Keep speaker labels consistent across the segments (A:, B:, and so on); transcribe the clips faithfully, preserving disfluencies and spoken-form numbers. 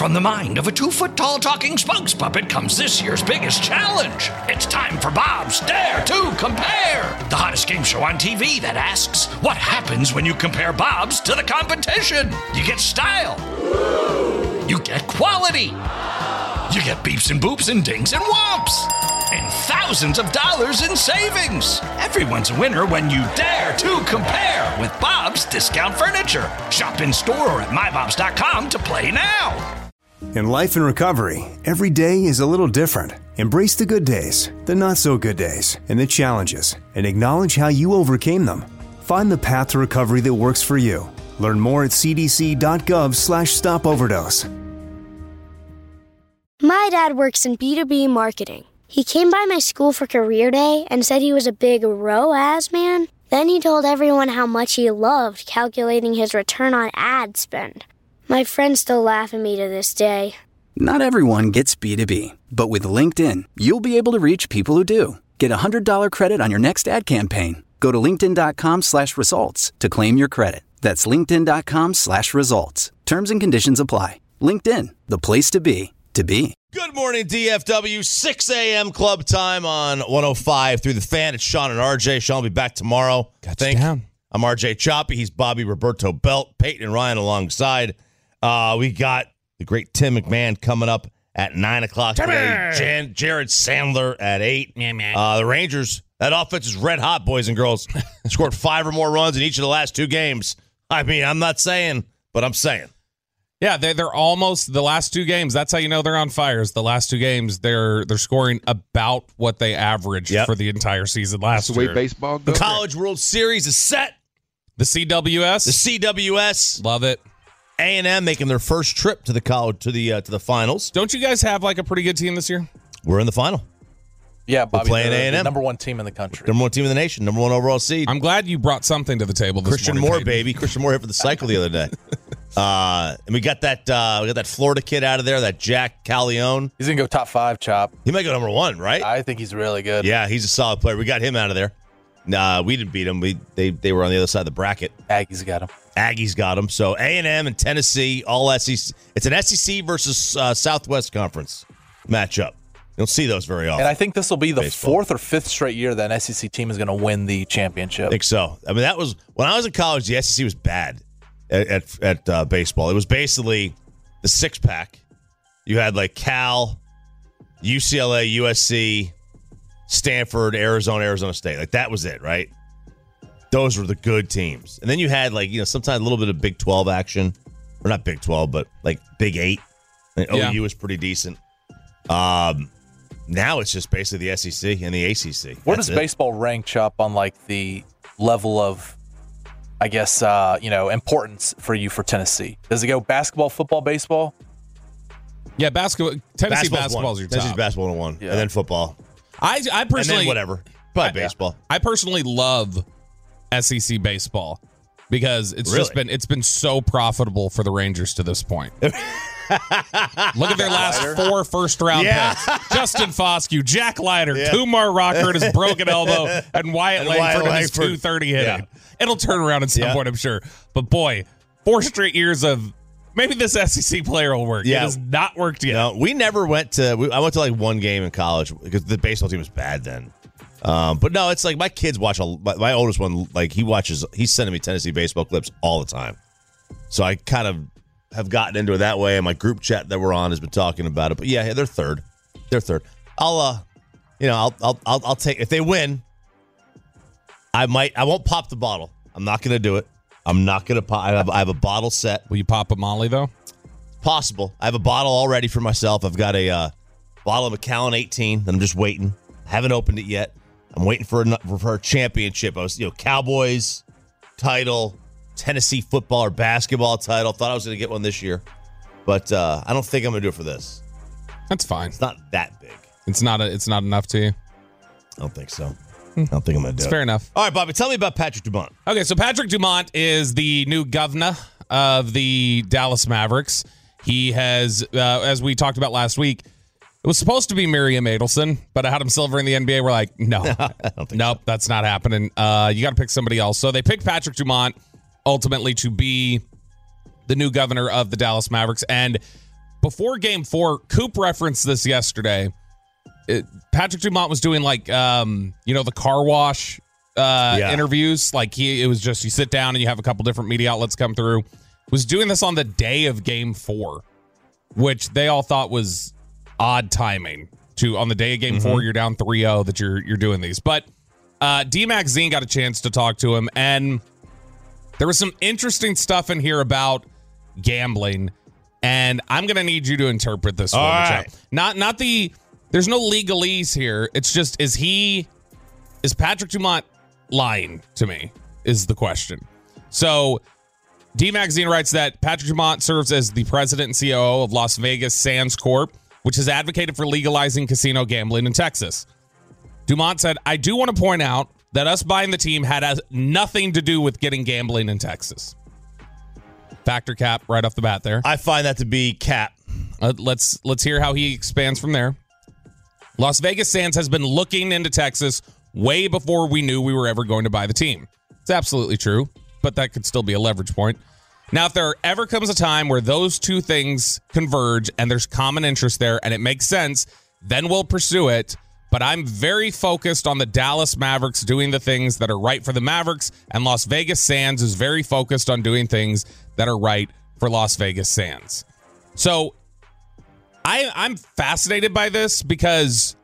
A: From the mind of a two-foot-tall talking spokes puppet comes this year's biggest challenge. It's time for Bob's Dare to Compare, the hottest game show on T V that asks, what happens when you compare Bob's to the competition? You get style. You get quality. You get beeps and boops and dings and whomps. And thousands of dollars in savings. Everyone's a winner when you dare to compare with Bob's Discount Furniture. Shop in store or at my bobs dot com to play now.
B: In life and recovery, every day is a little different. Embrace the good days, the not so good days, and the challenges, and acknowledge how you overcame them. Find the path to recovery that works for you. Learn more at c d c dot gov slash stop overdose.
C: My dad works in B two B marketing. He came by my school for career day and said he was a big R O A S man. Then he told everyone how much he loved calculating his return on ad spend. My friends still laugh at me to this day.
D: Not everyone gets B two B, but with LinkedIn, you'll be able to reach people who do. Get a one hundred dollars credit on your next ad campaign. Go to linkedin dot com slash results to claim your credit. That's linkedin dot com slash results. Terms and conditions apply. LinkedIn, the place to be, to be.
E: Good morning, D F W. six a.m. club time on one oh five through the fan. It's Sean and R J. Sean will be back tomorrow.
F: Got you down.
E: I'm R J Choppy. He's Bobby Roberto Belt. Peyton and Ryan alongside. Uh, we got the great Tim McMahon coming up at nine o'clock today. Jan- Jared Sandler at eight.
F: Yeah, man.
E: Uh, the Rangers, that offense is red hot, boys and girls. Scored five or more runs in each of the last two games. I mean, I'm not saying, but I'm saying.
F: Yeah, they're, they're almost the last two games. That's how you know they're on fire. Is the last two games they're they're scoring about what they averaged
E: Yep.
F: for the entire season last
G: That's the way
F: year.
G: baseball
E: The
G: goes.
E: College World Series is set.
F: The C W S,
E: The C W S,
F: love it.
E: A and M making their first trip to the college to the uh, to the finals.
F: Don't you guys have like a pretty good team this year?
E: We're in the final.
H: Yeah, Bobby,
E: playing
H: they're
E: A and M.
H: the number one team in the country.
E: Number one team in the nation. Number one overall seed.
F: I'm glad you brought something to the table this
E: Christian
F: morning,
E: Moore,
F: Peyton.
E: baby. Christian Moore here for the cycle the other day. Uh, and we got that uh, we got that Florida kid out of there, that Jack Calleone.
H: He's going to go top five, Chop.
E: He might go number one, right?
H: I think he's really good.
E: Yeah, he's a solid player. We got him out of there. Nah, we didn't beat him. We they they were on the other side of the bracket.
H: Aggies got him.
E: Aggies got him. So A and M and Tennessee, all S E C. It's an S E C versus uh, Southwest Conference matchup. You don't see those very often.
H: And I think this will be the
E: Baseball.
H: fourth or fifth straight year that an S E C team is going to win the championship.
E: I think so. I mean, that was when I was in college. The S E C was bad at at, at uh, baseball. It was basically the six pack. You had like Cal, U C L A, U S C, Stanford, Arizona, Arizona State. Like that was it, right? Those were the good teams. And then you had like you know sometimes a little bit of Big twelve action, or not Big twelve, but like Big Eight. And
F: Yeah.
E: O U was pretty decent. Um. Now it's just basically the S E C and the A C C.
H: Where
E: That's
H: does
E: it.
H: baseball rank, Chop, on like the level of, I guess, uh, you know, importance for you for Tennessee? Does it go basketball, football, baseball?
F: Yeah, basketball. Tennessee
E: Basketball's
F: basketball is
E: one.
F: your
E: Tennessee's
F: top.
E: basketball and one,
H: Yeah.
E: and then football,
F: I I
E: and
F: personally
E: then whatever. Probably
H: Yeah.
E: baseball.
F: I personally love S E C baseball because it's just
E: Really?
F: been it's been so profitable for the Rangers to this point. Look at their last four first round
E: Yeah.
F: picks. Justin Foscue, Jack Leiter,
E: Yeah.
F: Kumar Rocker at his broken elbow, and Wyatt
E: And
F: Langford
E: Wyatt
F: at his
E: Langford.
F: two thirty hitting. It'll turn around at some
E: Yeah.
F: point, I'm sure. But boy, four straight years of maybe this S E C player will work.
E: Yeah.
F: It has not worked yet.
E: No, we never went to. We, I went to like one game in college because the baseball team was bad then. Um, but no, it's like my kids watch. A, my, my oldest one, like he watches. He's sending me Tennessee baseball clips all the time. So I kind of have gotten into it that way. And my group chat that we're on has been talking about it. But yeah, they're third. They're third. I'll, uh, you know, I'll, I'll, I'll, I'll take if they win. I might. I won't pop the bottle. I'm not going to do it. I'm not going to pop. I have, I have a bottle set.
F: Will you pop a Molly though?
E: Possible. I have a bottle all ready for myself. I've got a uh, bottle of Macallan eighteen that I'm just waiting. Haven't opened it yet. I'm waiting for a, for a championship. I was, you know, Cowboys title, Tennessee football or basketball title. Thought I was going to get one this year, but uh, I don't think I'm going to do it for this.
F: That's fine.
E: It's not that big.
F: It's not a, it's not enough to you.
E: I don't think so. I don't think I'm going to do
F: It's
E: it.
F: fair enough.
E: All right, Bobby, tell me about Patrick Dumont.
F: Okay, so Patrick Dumont is the new governor of the Dallas Mavericks. He has, uh, as we talked about last week, it was supposed to be Miriam Adelson, but Adam Silver in the N B A were like, no, nope, that's not happening. Uh, you got to pick somebody else. So they picked Patrick Dumont ultimately to be the new governor of the Dallas Mavericks. And before game four, Coop referenced this yesterday. It, Patrick Dumont was doing like, um, you know, the car wash uh,
E: Yeah.
F: interviews. Like he, it was just you sit down and you have a couple different media outlets come through. Was doing this on the day of game four, which they all thought was odd timing. To on the day of game mm-hmm. four, you're down three oh that you're you're doing these. But uh, D-Mac Zine got a chance to talk to him, and there was some interesting stuff in here about gambling. And I'm going to need you to interpret this.
E: All
F: for me,
E: right.
F: Joe. Not not the. There's no legalese here. It's just is he is Patrick Dumont lying to me is the question. So D-Mac Zine writes that Patrick Dumont serves as the president and C O O of Las Vegas Sands Corp, which has advocated for legalizing casino gambling in Texas. Dumont said, I do want to point out that us buying the team had uh, nothing to do with getting gambling in Texas. Factor cap right off the bat there.
E: I find that to be cap.
F: Uh, let's let's hear how he expands from there. Las Vegas Sands has been looking into Texas way before we knew we were ever going to buy the team. It's absolutely true, but that could still be a leverage point. Now, if there ever comes a time where those two things converge and there's common interest there and it makes sense, then we'll pursue it. But I'm very focused on the Dallas Mavericks doing the things that are right for the Mavericks, and Las Vegas Sands is very focused on doing things that are right for Las Vegas Sands. So I, I'm fascinated by this because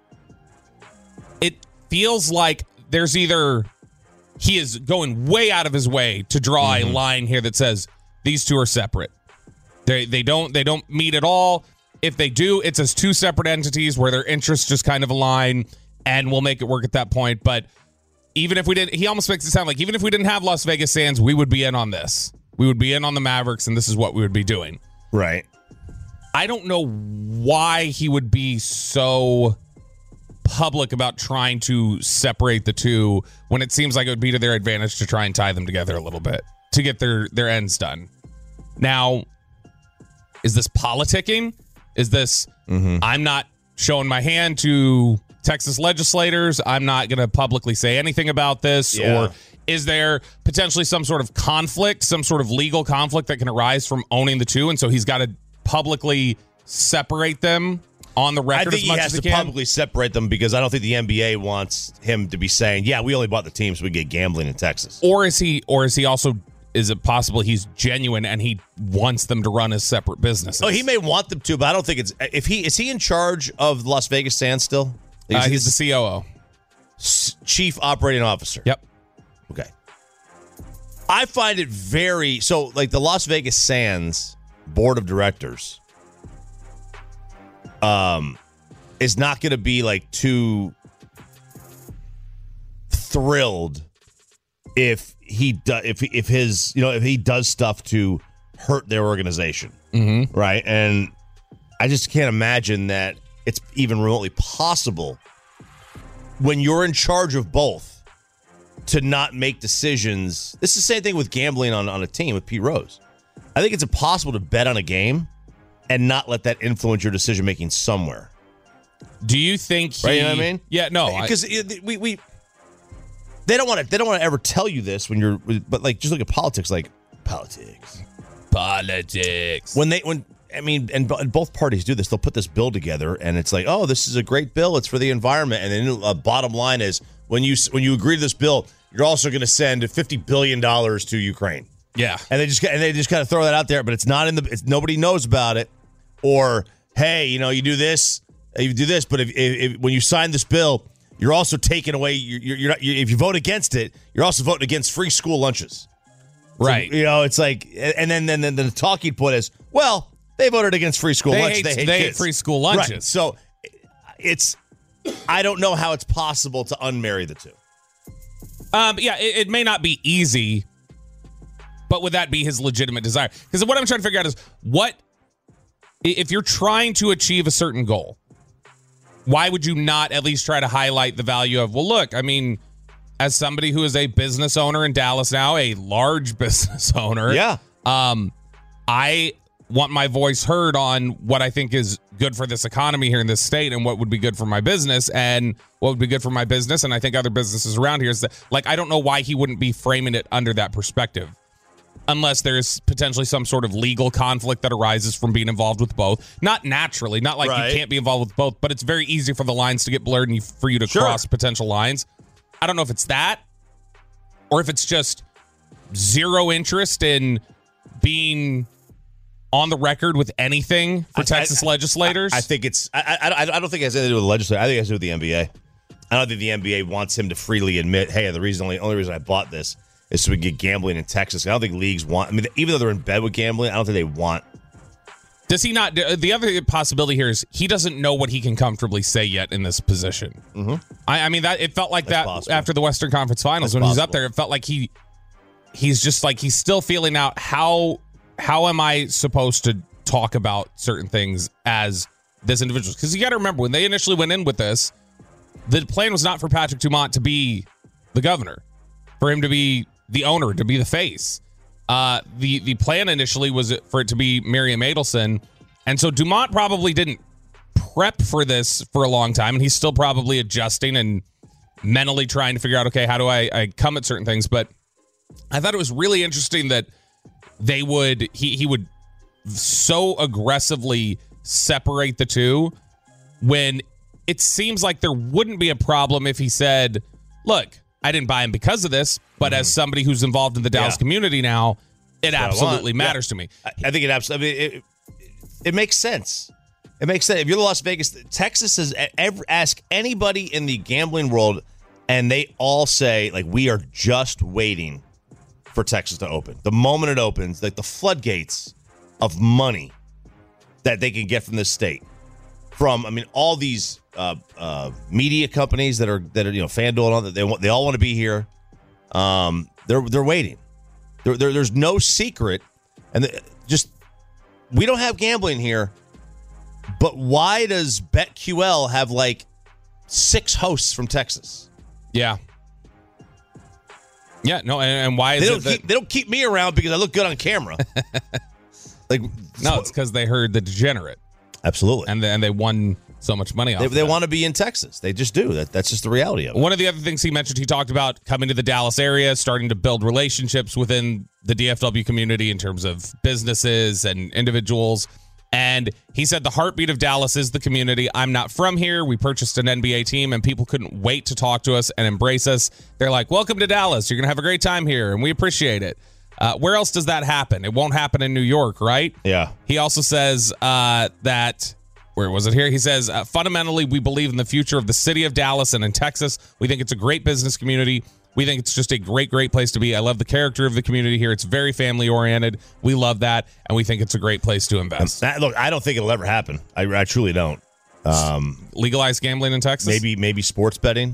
F: it feels like there's either he is going way out of his way to draw mm-hmm. a line here that says these two are separate. They they don't they don't meet at all. If they do, it's as two separate entities where their interests just kind of align, and we'll make it work at that point. But even if we didn't, he almost makes it sound like even if we didn't have Las Vegas Sands, we would be in on this. We would be in on the Mavericks, and this is what we would be doing.
E: Right.
F: I don't know why he would be so public about trying to separate the two when it seems like it would be to their advantage to try and tie them together a little bit to get their, their ends done. Now, is this politicking? Is this, mm-hmm. I'm not showing my hand to Texas legislators. I'm not going to publicly say anything about this.
E: Yeah.
F: Or is there potentially some sort of conflict, some sort of legal conflict that can arise from owning the two? And so he's got to publicly separate them on the record
E: I think
F: as much
E: he has
F: as he
E: to
F: can?
E: publicly separate them because I don't think the N B A wants him to be saying, yeah, we only bought the team so we get gambling in Texas.
F: Or is he, or is he also... Is it possible he's genuine and he wants them to run as separate businesses?
E: Oh, he may want them to, but I don't think it's. If he is he in charge of Las Vegas Sands still?
F: Uh, he's the C O O,
E: Chief Operating Officer.
F: Yep.
E: Okay. I find it very so. Like the Las Vegas Sands board of directors, um, is not going to be like too thrilled if. He do, if if his you know if he does stuff to hurt their organization,
F: mm-hmm.
E: right? And I just can't imagine that it's even remotely possible when you're in charge of both to not make decisions. This is the same thing with gambling on, on a team with Pete Rose. I think it's impossible to bet on a game and not let that influence your decision making somewhere.
F: Do you think he?
E: Right, you know what I mean?
F: Yeah, no,
E: because we we. They don't want to. They don't want to ever tell you this when you're. But like, just look at politics. Like politics,
F: politics.
E: When they, when I mean, and, and both parties do this. They'll put this bill together, and it's like, oh, this is a great bill. It's for the environment. And then uh, bottom line is, when you when you agree to this bill, you're also going to send fifty billion dollars to Ukraine.
F: Yeah,
E: and they just and they just kind of throw that out there, but it's not in the. It's, nobody knows about it. Or hey, you know, you do this, you do this, but if, if, if when you sign this bill. You're also taking away. You're, you're not. You're, if you vote against it, you're also voting against free school lunches.
F: Right.
E: So, you know, it's like, and then then then the talking point is, well, they voted against free school
F: they
E: lunch.
F: Hate,
E: they hate,
F: they
E: kids.
F: hate free school lunches.
E: Right. So it's. I don't know how it's possible to unmarry the two.
F: Um. Yeah. It, it may not be easy, but would that be his legitimate desire? Because what I'm trying to figure out is what if you're trying to achieve a certain goal. Why would you not at least try to highlight the value of, well, look, I mean, as somebody who is a business owner in Dallas now, a large business owner,
E: yeah,
F: um, I want my voice heard on what I think is good for this economy here in this state and what would be good for my business and what would be good for my business. And I think other businesses around here is that, like, I don't know why he wouldn't be framing it under that perspective. unless there's potentially some sort of legal conflict that arises from being involved with both. Not naturally, not like
E: Right.
F: you can't be involved with both, but it's very easy for the lines to get blurred and you, for you to
E: Sure.
F: cross potential lines. I don't know if it's that or if it's just zero interest in being on the record with anything for
E: I-
F: Texas
E: I-
F: legislators.
E: I, I think it's. I, I, I don't think it has anything to do with the legislature. I think it has to do with the N B A. I don't think the N B A wants him to freely admit, "Hey, the reason only only reason I bought this is so we can get gambling in Texas." I don't think leagues want. I mean, even though they're in bed with gambling, I don't think they want.
F: Does he not? The other possibility here is he doesn't know what he can comfortably say yet in this position. Mm-hmm. I, I mean, that it felt like
E: That's
F: that
E: possible.
F: after the Western Conference Finals
E: That's
F: when he was up
E: possible.
F: there. It felt like he he's just like he's still feeling out how how am I supposed to talk about certain things as this individual? Because you got to remember when they initially went in with this, the plan was not for Patrick Dumont to be the governor, for him to be the owner, to be the face. Uh, the the plan initially was for it to be Miriam Adelson, and so Dumont probably didn't prep for this for a long time, and he's still probably adjusting and mentally trying to figure out, okay, how do I, I come at certain things? But I thought it was really interesting that they would he he would so aggressively separate the two when it seems like there wouldn't be a problem if he said, look, I didn't buy him because of this, but as somebody who's involved in the Dallas
E: Yeah.
F: community now, it
E: what I
F: absolutely
E: want.
F: matters
E: Yeah.
F: to me.
E: I, I think it absolutely. I mean, it, it, it makes sense. It makes sense. If you're the Las Vegas, Texas says, ever, ask anybody in the gambling world, and they all say, like, we are just waiting for Texas to open. The moment it opens, like the floodgates of money that they can get from this state, from I mean, all these uh, uh, media companies that are that are you know FanDuel and all that, they want, they all want to be here. Um, they're they're waiting. There, there there's no secret, and the, just we don't have gambling here. But why does BetQL have like six hosts from Texas?
F: Yeah. Yeah, no, and, and why is
E: They
F: it
E: don't
F: that,
E: keep they don't keep me around because I look good on camera. Like
F: no, it's because they heard the degenerate
E: absolutely,
F: and they, and they won so much money off
E: they,
F: of
E: they
F: that.
E: want to be in Texas. They just do that. That's just the reality of it.
F: One of the other things he mentioned, he talked about coming to the Dallas area, starting to build relationships within the D F W community in terms of businesses and individuals. And he said the heartbeat of Dallas is the community. I'm not from here. We purchased an N B A team, and people couldn't wait to talk to us and embrace us. They're like, welcome to Dallas. You're going to have a great time here, and we appreciate it. Uh, where else does that happen? It won't happen in New York, right?
E: Yeah.
F: He also says uh, that, where was it here? He says, uh, fundamentally, we believe in the future of the city of Dallas and in Texas. We think it's a great business community. We think it's just a great, great place to be. I love the character of the community here. It's very family-oriented. We love that, and we think it's a great place to invest.
E: That- look, I don't think it'll ever happen. I, I truly don't. Um,
F: Legalize gambling in Texas?
E: maybe maybe sports betting.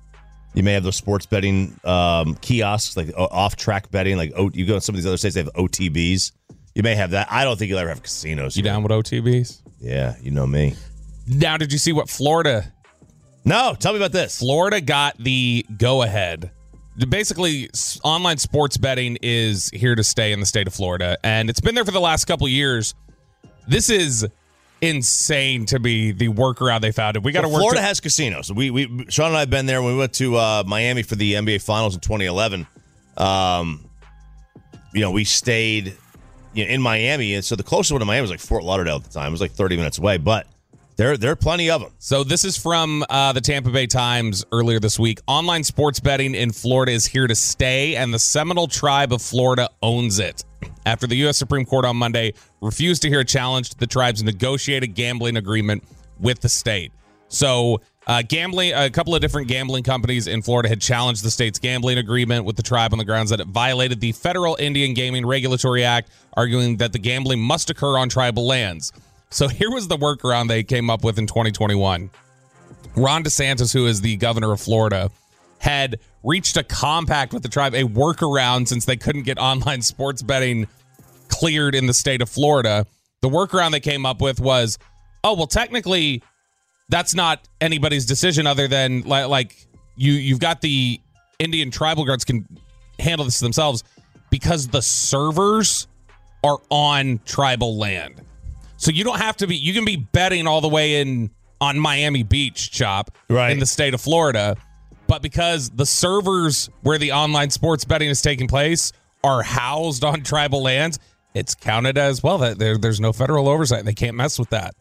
E: You may have those sports betting um, kiosks, like uh, off-track betting. Like o- you go to some of these other states, they have O T Bs. You may have that. I don't think you'll ever have casinos.
F: You
E: here.
F: down with O T Bs?
E: Yeah, you know me.
F: Now, did you see what Florida...
E: No, tell me about this.
F: Florida got the go-ahead. Basically, s- online sports betting is here to stay in the state of Florida, and it's been there for the last couple of years. This is insane to be the workaround they found. We got to
E: Well,
F: work.
E: Florida
F: to-
E: has casinos. We we Sean and I have been there when we went to uh, Miami for the N B A Finals in twenty eleven. Um, you know, we stayed you know, in Miami, and so the closest one to Miami was like Fort Lauderdale at the time. It was like thirty minutes away, but there there are plenty of them.
F: So this is from uh, the Tampa Bay Times earlier this week. Online sports betting in Florida is here to stay, and the Seminole Tribe of Florida owns it. After the U S Supreme Court on Monday refused to hear a challenge to the tribe's negotiated gambling agreement with the state. So uh, gambling, a couple of different gambling companies in Florida had challenged the state's gambling agreement with the tribe on the grounds that it violated the Federal Indian Gaming Regulatory Act, arguing that the gambling must occur on tribal lands. So here was the workaround they came up with in twenty twenty-one. Ron DeSantis, who is the governor of Florida, had reached a compact with the tribe, a workaround since they couldn't get online sports betting cleared in the state of Florida. The workaround they came up with was, oh, well, technically, that's not anybody's decision other than like, like you, you've got the Indian tribal guards can handle this themselves because the servers are on tribal land. So you don't have to be, you can be betting all the way in on Miami Beach, Chop,
E: Right.
F: in the state of Florida. But because the servers where the online sports betting is taking place are housed on tribal lands, it's counted as well that there, there's no federal oversight. They can't mess with that.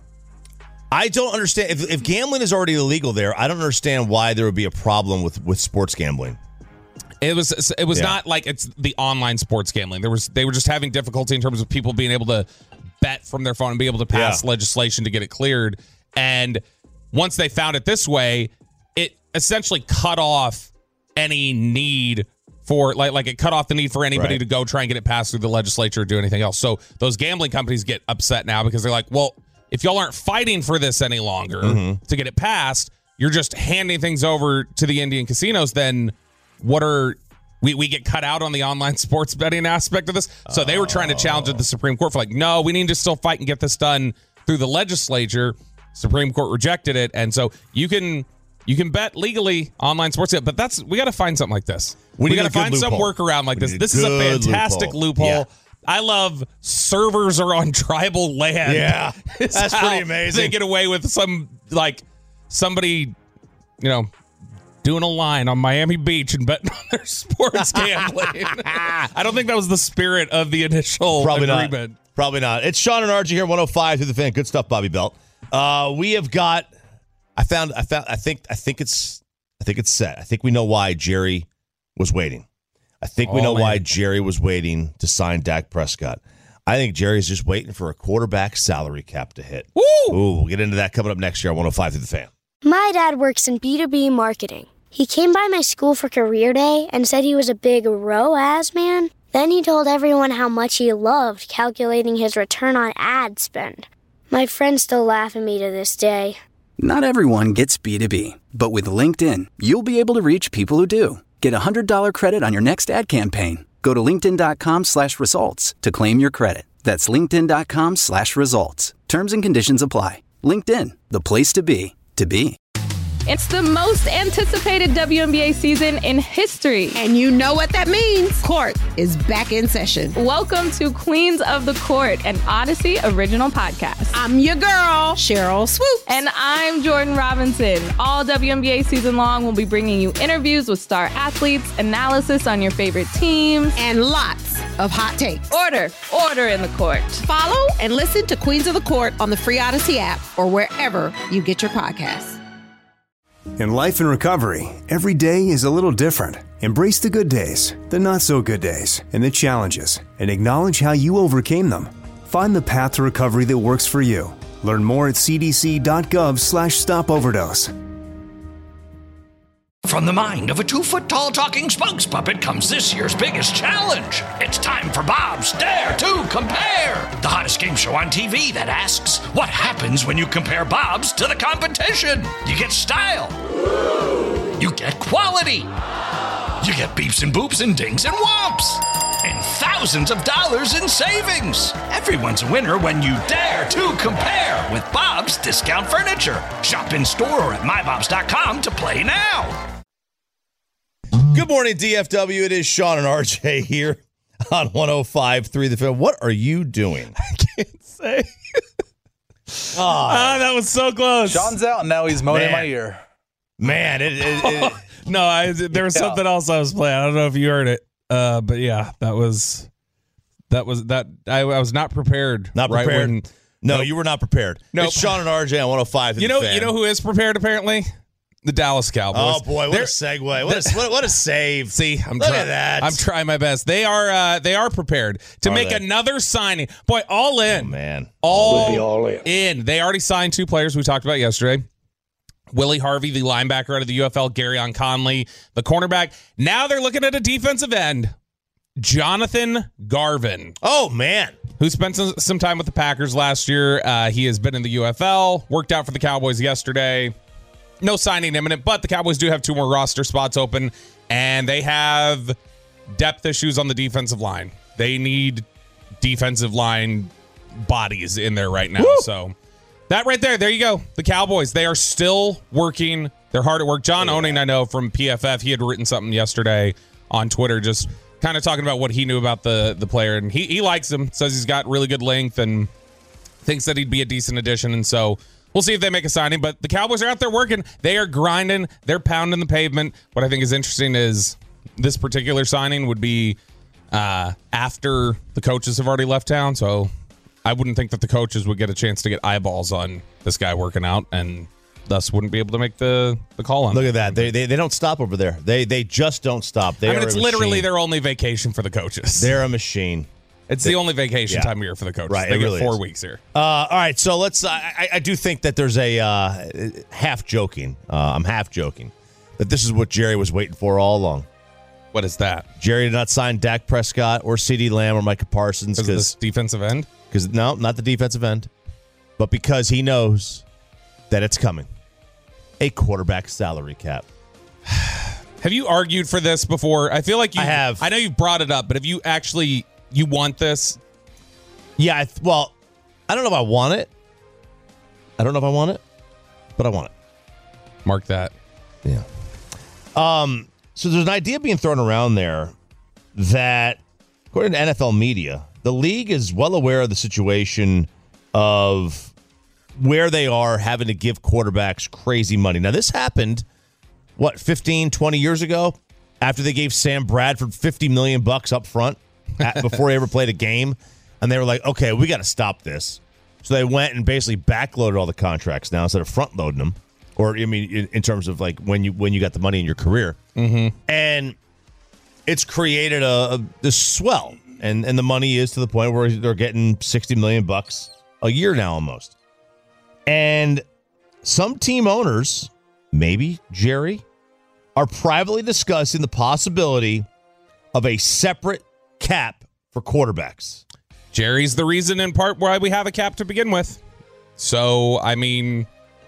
E: I don't understand. If, if gambling is already illegal there, I don't understand why there would be a problem with, with sports gambling.
F: It was it was yeah. not like it's the online sports gambling. There was they were just having difficulty in terms of people being able to bet from their phone and be able to pass yeah. legislation to get it cleared. And once they found it this way, it essentially cut off any need for like like it cut off the need for anybody right. to go try and get it passed through the legislature or do anything else. So those gambling companies get upset now because they're like, well, if y'all aren't fighting for this any longer mm-hmm. to get it passed, you're just handing things over to the Indian casinos, then what are we we get cut out on the online sports betting aspect of this? So they were trying to challenge the Supreme Court for like, no, we need to still fight and get this done through the legislature. Supreme Court rejected it, and so you can you can bet legally online sports, but that's we got to find something like this. We, we got to find some workaround like
E: we
F: this. This is a fantastic loophole. loophole. Yeah. I love servers are on tribal land.
E: Yeah, that's pretty amazing.
F: They get away with some like somebody, you know, doing a line on Miami Beach and betting on their sports gambling. I don't think that was the spirit of the initial
E: Probably
F: agreement.
E: Not. Probably not. It's Sean and Archie here, one oh five through the Fan. Good stuff, Bobby Belt. Uh, we have got. I found. I found. I think. I think it's. I think it's set. I think we know why Jerry was waiting. I think we oh, know man. why Jerry was waiting to sign Dak Prescott. I think Jerry's just waiting for a quarterback salary cap to hit.
F: Woo!
E: Ooh, we'll get into that coming up next year on one oh five through the Fan.
C: My dad works in B two B marketing. He came by my school for career day and said he was a big R O A S man. Then he told everyone how much he loved calculating his return on ad spend. My friends still laugh at me to this day.
D: Not everyone gets B two B, but with LinkedIn, you'll be able to reach people who do. Get a one hundred dollars credit on your next ad campaign. Go to linkedin.com slash results to claim your credit. That's linkedin.com slash results. Terms and conditions apply. LinkedIn, the place to be, to be.
G: It's the most anticipated W N B A season in history.
I: And you know what that means. Court is back in session.
G: Welcome to Queens of the Court, an Odyssey original podcast.
I: I'm your girl, Cheryl Swoops.
G: And I'm Jordan Robinson. All W N B A season long, we'll be bringing you interviews with star athletes, analysis on your favorite teams,
I: and lots of hot takes.
G: Order, order in the court.
I: Follow and listen to Queens of the Court on the free Odyssey app or wherever you get your podcasts.
B: In life and recovery, every day is a little different. Embrace the good days, the not so good days, and the challenges, and acknowledge how you overcame them. Find the path to recovery that works for you. Learn more at cdc.gov slash stop overdose.
A: From the mind of a two-foot-tall talking spokes puppet comes this year's biggest challenge. It's time for Bob's Dare to Compare, the hottest game show on T V that asks, what happens when you compare Bob's to the competition? You get style. You get quality. You get beeps and boops and dings and whomps. And thousands of dollars in savings. Everyone's a winner when you dare to compare with Bob's Discount Furniture. Shop in store or at my bobs dot com to play now.
E: Good morning, D F W. It is Sean and R J here on one oh five point three The Fan. What are you doing?
F: I can't say. oh, ah, that was so close.
H: Sean's out, and now he's moaning in my ear.
E: Man, it, it, it
F: no, I, there was yeah. something else I was playing. I don't know if you heard it, uh, but yeah, that was that was that. I, I was not prepared.
E: Not prepared. Right when, no,
F: nope.
E: you were not prepared. No, nope. It's Sean and R J on one oh five.
F: You know,
E: the fan.
F: you know who is prepared apparently. The Dallas Cowboys.
E: Oh boy, what They're, a segue! What a, what, what a save!
F: See, I'm
E: Look
F: trying.
E: at that.
F: I'm trying my best. They are. Uh, they are prepared to
E: are
F: make
E: they?
F: another signing. Boy, all in.
E: Oh man,
F: all,
J: we'll all in.
F: in. They already signed two players we talked about yesterday. Willie Harvey, the linebacker out of the U F L. Garyon Conley, the cornerback. Now they're looking at a defensive end, Jonathan Garvin.
E: Oh man,
F: who spent some, some time with the Packers last year. Uh, he has been in the U F L. Worked out for the Cowboys yesterday. No signing imminent, but the Cowboys do have two more roster spots open, and they have depth issues on the defensive line. They need defensive line bodies in there right now. Woo! So that right there, there you go. The Cowboys, they are still working. They're hard at work. John yeah. Owning, I know from P F F, he had written something yesterday on Twitter just kind of talking about what he knew about the, the player, and he, he likes him, says he's got really good length and thinks that he'd be a decent addition, and so we'll see if they make a signing, but the Cowboys are out there working. They are grinding. They're pounding the pavement. What I think is interesting is this particular signing would be uh, after the coaches have already left town. So I wouldn't think that the coaches would get a chance to get eyeballs on this guy working out, and thus wouldn't be able to make the, the call on.
E: Look at that. They, they they don't stop over there. They they just don't stop. They
F: I mean,
E: are
F: it's
E: a
F: literally
E: machine.
F: their only vacation for the coaches.
E: They're a machine.
F: It's
E: they,
F: the only vacation
E: yeah.
F: time of year for the coaches.
E: Right,
F: They
E: it
F: get
E: really
F: four
E: is.
F: weeks here.
E: Uh, all right, so let's. Uh, I, I do think that there's a uh, half joking. Uh, I'm half joking that this is what Jerry was waiting for all along.
F: What is that?
E: Jerry did not sign Dak Prescott or CeeDee Lamb or Micah Parsons
F: Because of this defensive end?
E: Because no, not the defensive end, but because he knows that it's coming. A quarterback salary cap.
F: Have you argued for this before? I feel like you
E: I have.
F: I know you've brought it up, but have you actually you want this?
E: Yeah, I th- well, I don't know if I want it. I don't know if I want it, but I want it.
F: Mark that.
E: Yeah. Um. So there's an idea being thrown around there that, according to N F L media, the league is well aware of the situation of where they are having to give quarterbacks crazy money. Now, this happened, what, fifteen, twenty years ago, after they gave Sam Bradford fifty million bucks up front at, before he ever played a game. And they were like, okay, we got to stop this. So they went and basically backloaded all the contracts now instead of front loading them. Or, I mean, in, in terms of like when you when you got the money in your career.
F: Mm-hmm.
E: And it's created a, a this swell. And and the money is to the point where they're getting sixty million bucks a year now almost. And some team owners, maybe Jerry, are privately discussing the possibility of a separate cap for quarterbacks.
F: Jerry's the reason in part why we have a cap to begin with. So, I mean,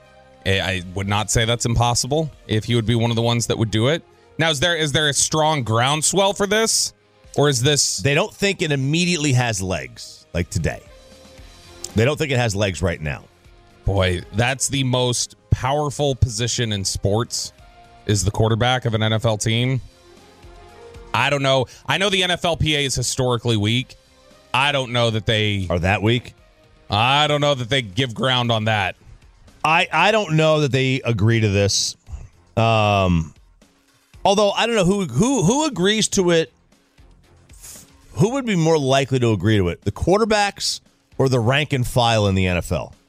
F: I would not say that's impossible if he would be one of the ones that would do it. Now, is there is there a strong groundswell for this? Or is this...
E: They don't think it immediately has legs, like today. They don't think it has legs right now.
F: Boy, that's the most powerful position in sports, is the quarterback of an N F L team. I don't know. I know the N F L P A is historically weak. I don't know that they...
E: Are that weak?
F: I don't know that they give ground on that.
E: I, I don't know that they agree to this. Um, although, I don't know who who who agrees to it. Who would be more likely to agree to it? The quarterbacks or the rank and file in the N F L?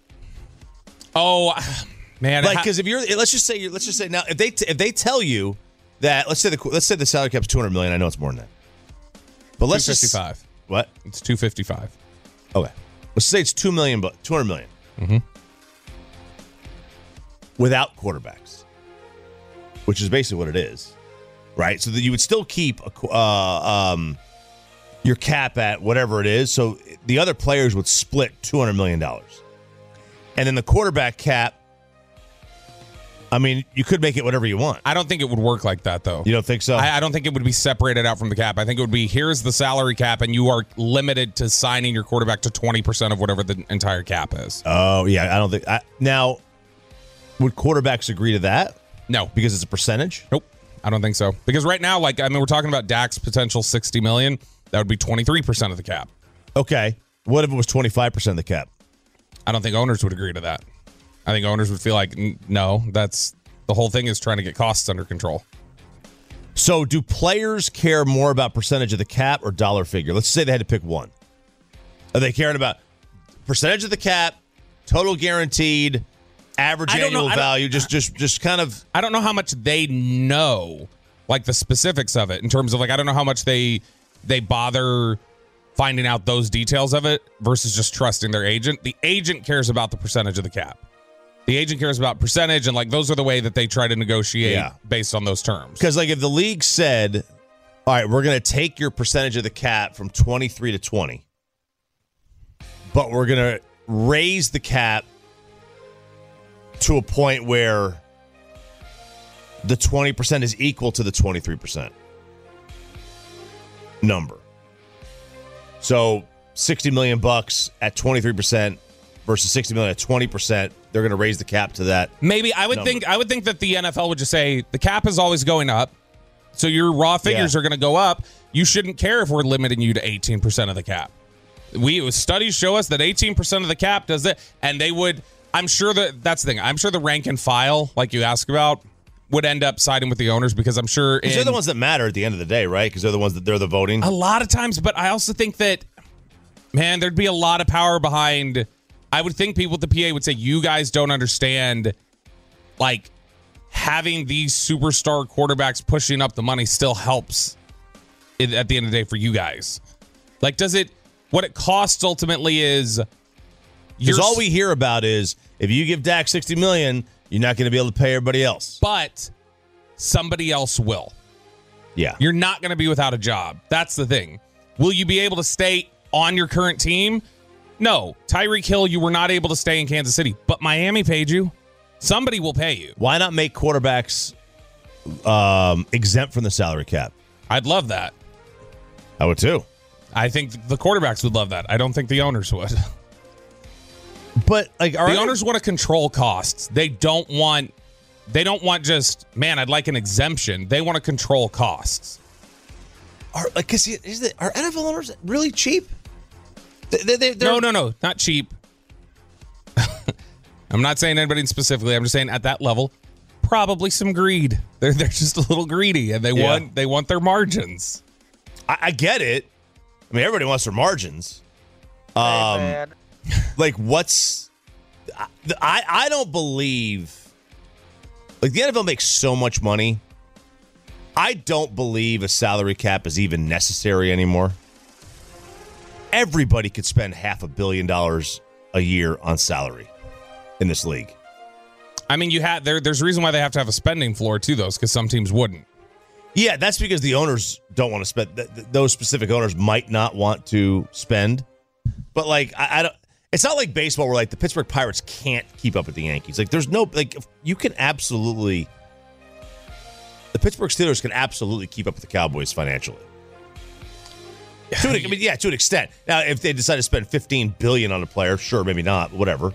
F: Oh, man.
E: Like, because if you're... Let's just say... You're, let's just say now, if they if they tell you that... Let's say the let's say the salary cap's two hundred million dollars. I know it's more than that. But let's
F: two fifty-five.
E: Just... What?
F: It's two fifty-five.
E: Okay. Let's say it's two million dollars, but two hundred million dollars.
F: Mm-hmm.
E: Without quarterbacks, which is basically what it is, right? So that you would still keep a, uh, um, your cap at whatever it is. So the other players would split two hundred million dollars. And then the quarterback cap, I mean, you could make it whatever you want.
F: I don't think it would work like that, though.
E: You don't think so?
F: I, I don't think it would be separated out from the cap. I think it would be, here's the salary cap, and you are limited to signing your quarterback to twenty percent of whatever the entire cap is.
E: Oh, yeah. I don't think... I, now, would quarterbacks agree to that?
F: No.
E: Because it's a percentage?
F: Nope. I don't think so. Because right now, like, I mean, we're talking about Dak's potential sixty million dollars. That would be twenty-three percent of the cap.
E: Okay. What if it was twenty-five percent of the cap?
F: I don't think owners would agree to that. I think owners would feel like, no, that's the whole thing is trying to get costs under control.
E: So do players care more about percentage of the cap or dollar figure? Let's say they had to pick one. Are they caring about percentage of the cap, total guaranteed, average annual
F: know,
E: value? Just, just, just kind of.
F: I don't know how much they know, like the specifics of it in terms of like, I don't know how much they they bother finding out those details of it versus just trusting their agent. The agent cares about the percentage of the cap. The agent cares about percentage, and like those are the way that they try to negotiate
E: Yeah.
F: based on those terms.
E: Because like if the league said, all right, we're going to take your percentage of the cap from twenty-three to twenty, but we're going to raise the cap to a point where the twenty percent is equal to the twenty-three percent number. So sixty million bucks at twenty-three percent versus sixty million at twenty percent, they're going to raise the cap to that.
F: Maybe I would
E: number.
F: think I would think that the N F L would just say the cap is always going up. So your raw figures
E: Yeah.
F: are going to go up. You shouldn't care if we're limiting you to eighteen percent of the cap. We studies show us that eighteen percent of the cap does it, and they would. I'm sure that that's the thing. I'm sure the rank and file, like you ask about, would end up siding with the owners because I'm sure
E: Because they're the ones that matter at the end of the day, right? Because they're the ones that they're the voting.
F: A lot of times, but I also think that, man, there'd be a lot of power behind. I would think people at the P A would say, you guys don't understand, like, having these superstar quarterbacks pushing up the money still helps at the end of the day for you guys. Like, does it, what it costs ultimately is.
E: Because all we hear about is if you give Dak sixty million dollars, you're not going to be able to pay everybody else.
F: But somebody else will.
E: Yeah.
F: You're not going to be without a job. That's the thing. Will you be able to stay on your current team? No. Tyreek Hill, you were not able to stay in Kansas City, but Miami paid you. Somebody will pay you.
E: Why not make quarterbacks um, exempt from the salary cap?
F: I'd love that.
E: I would too.
F: I think the quarterbacks would love that. I don't think the owners would.
E: But like,
F: the owners want to control costs. They don't want. They don't want just, man, I'd like an exemption. They want to control costs.
E: Are like, cause is it, are N F L owners really cheap? They, they,
F: no, no, no, not cheap. I'm not saying anybody specifically. I'm just saying at that level, probably some greed. They're they're just a little greedy, and they yeah. want they want their margins.
E: I, I get it. I mean, everybody wants their margins. Um, hey, man. Like, what's I, I I don't believe. Like, the N F L makes so much money. I don't believe a salary cap is even necessary anymore. Everybody could spend half a billion dollars a year on salary in this league.
F: I mean, you had there. There's a reason why they have to have a spending floor too, though, because some teams wouldn't.
E: Yeah, that's because the owners don't want to spend. Th- th- those specific owners might not want to spend. But like, I, I don't. It's not like baseball where like the Pittsburgh Pirates can't keep up with the Yankees. Like, there's no like you can absolutely. The Pittsburgh Steelers can absolutely keep up with the Cowboys financially. To an, I mean, yeah, to an extent. Now, if they decide to spend fifteen billion dollars on a player, sure, maybe not, whatever.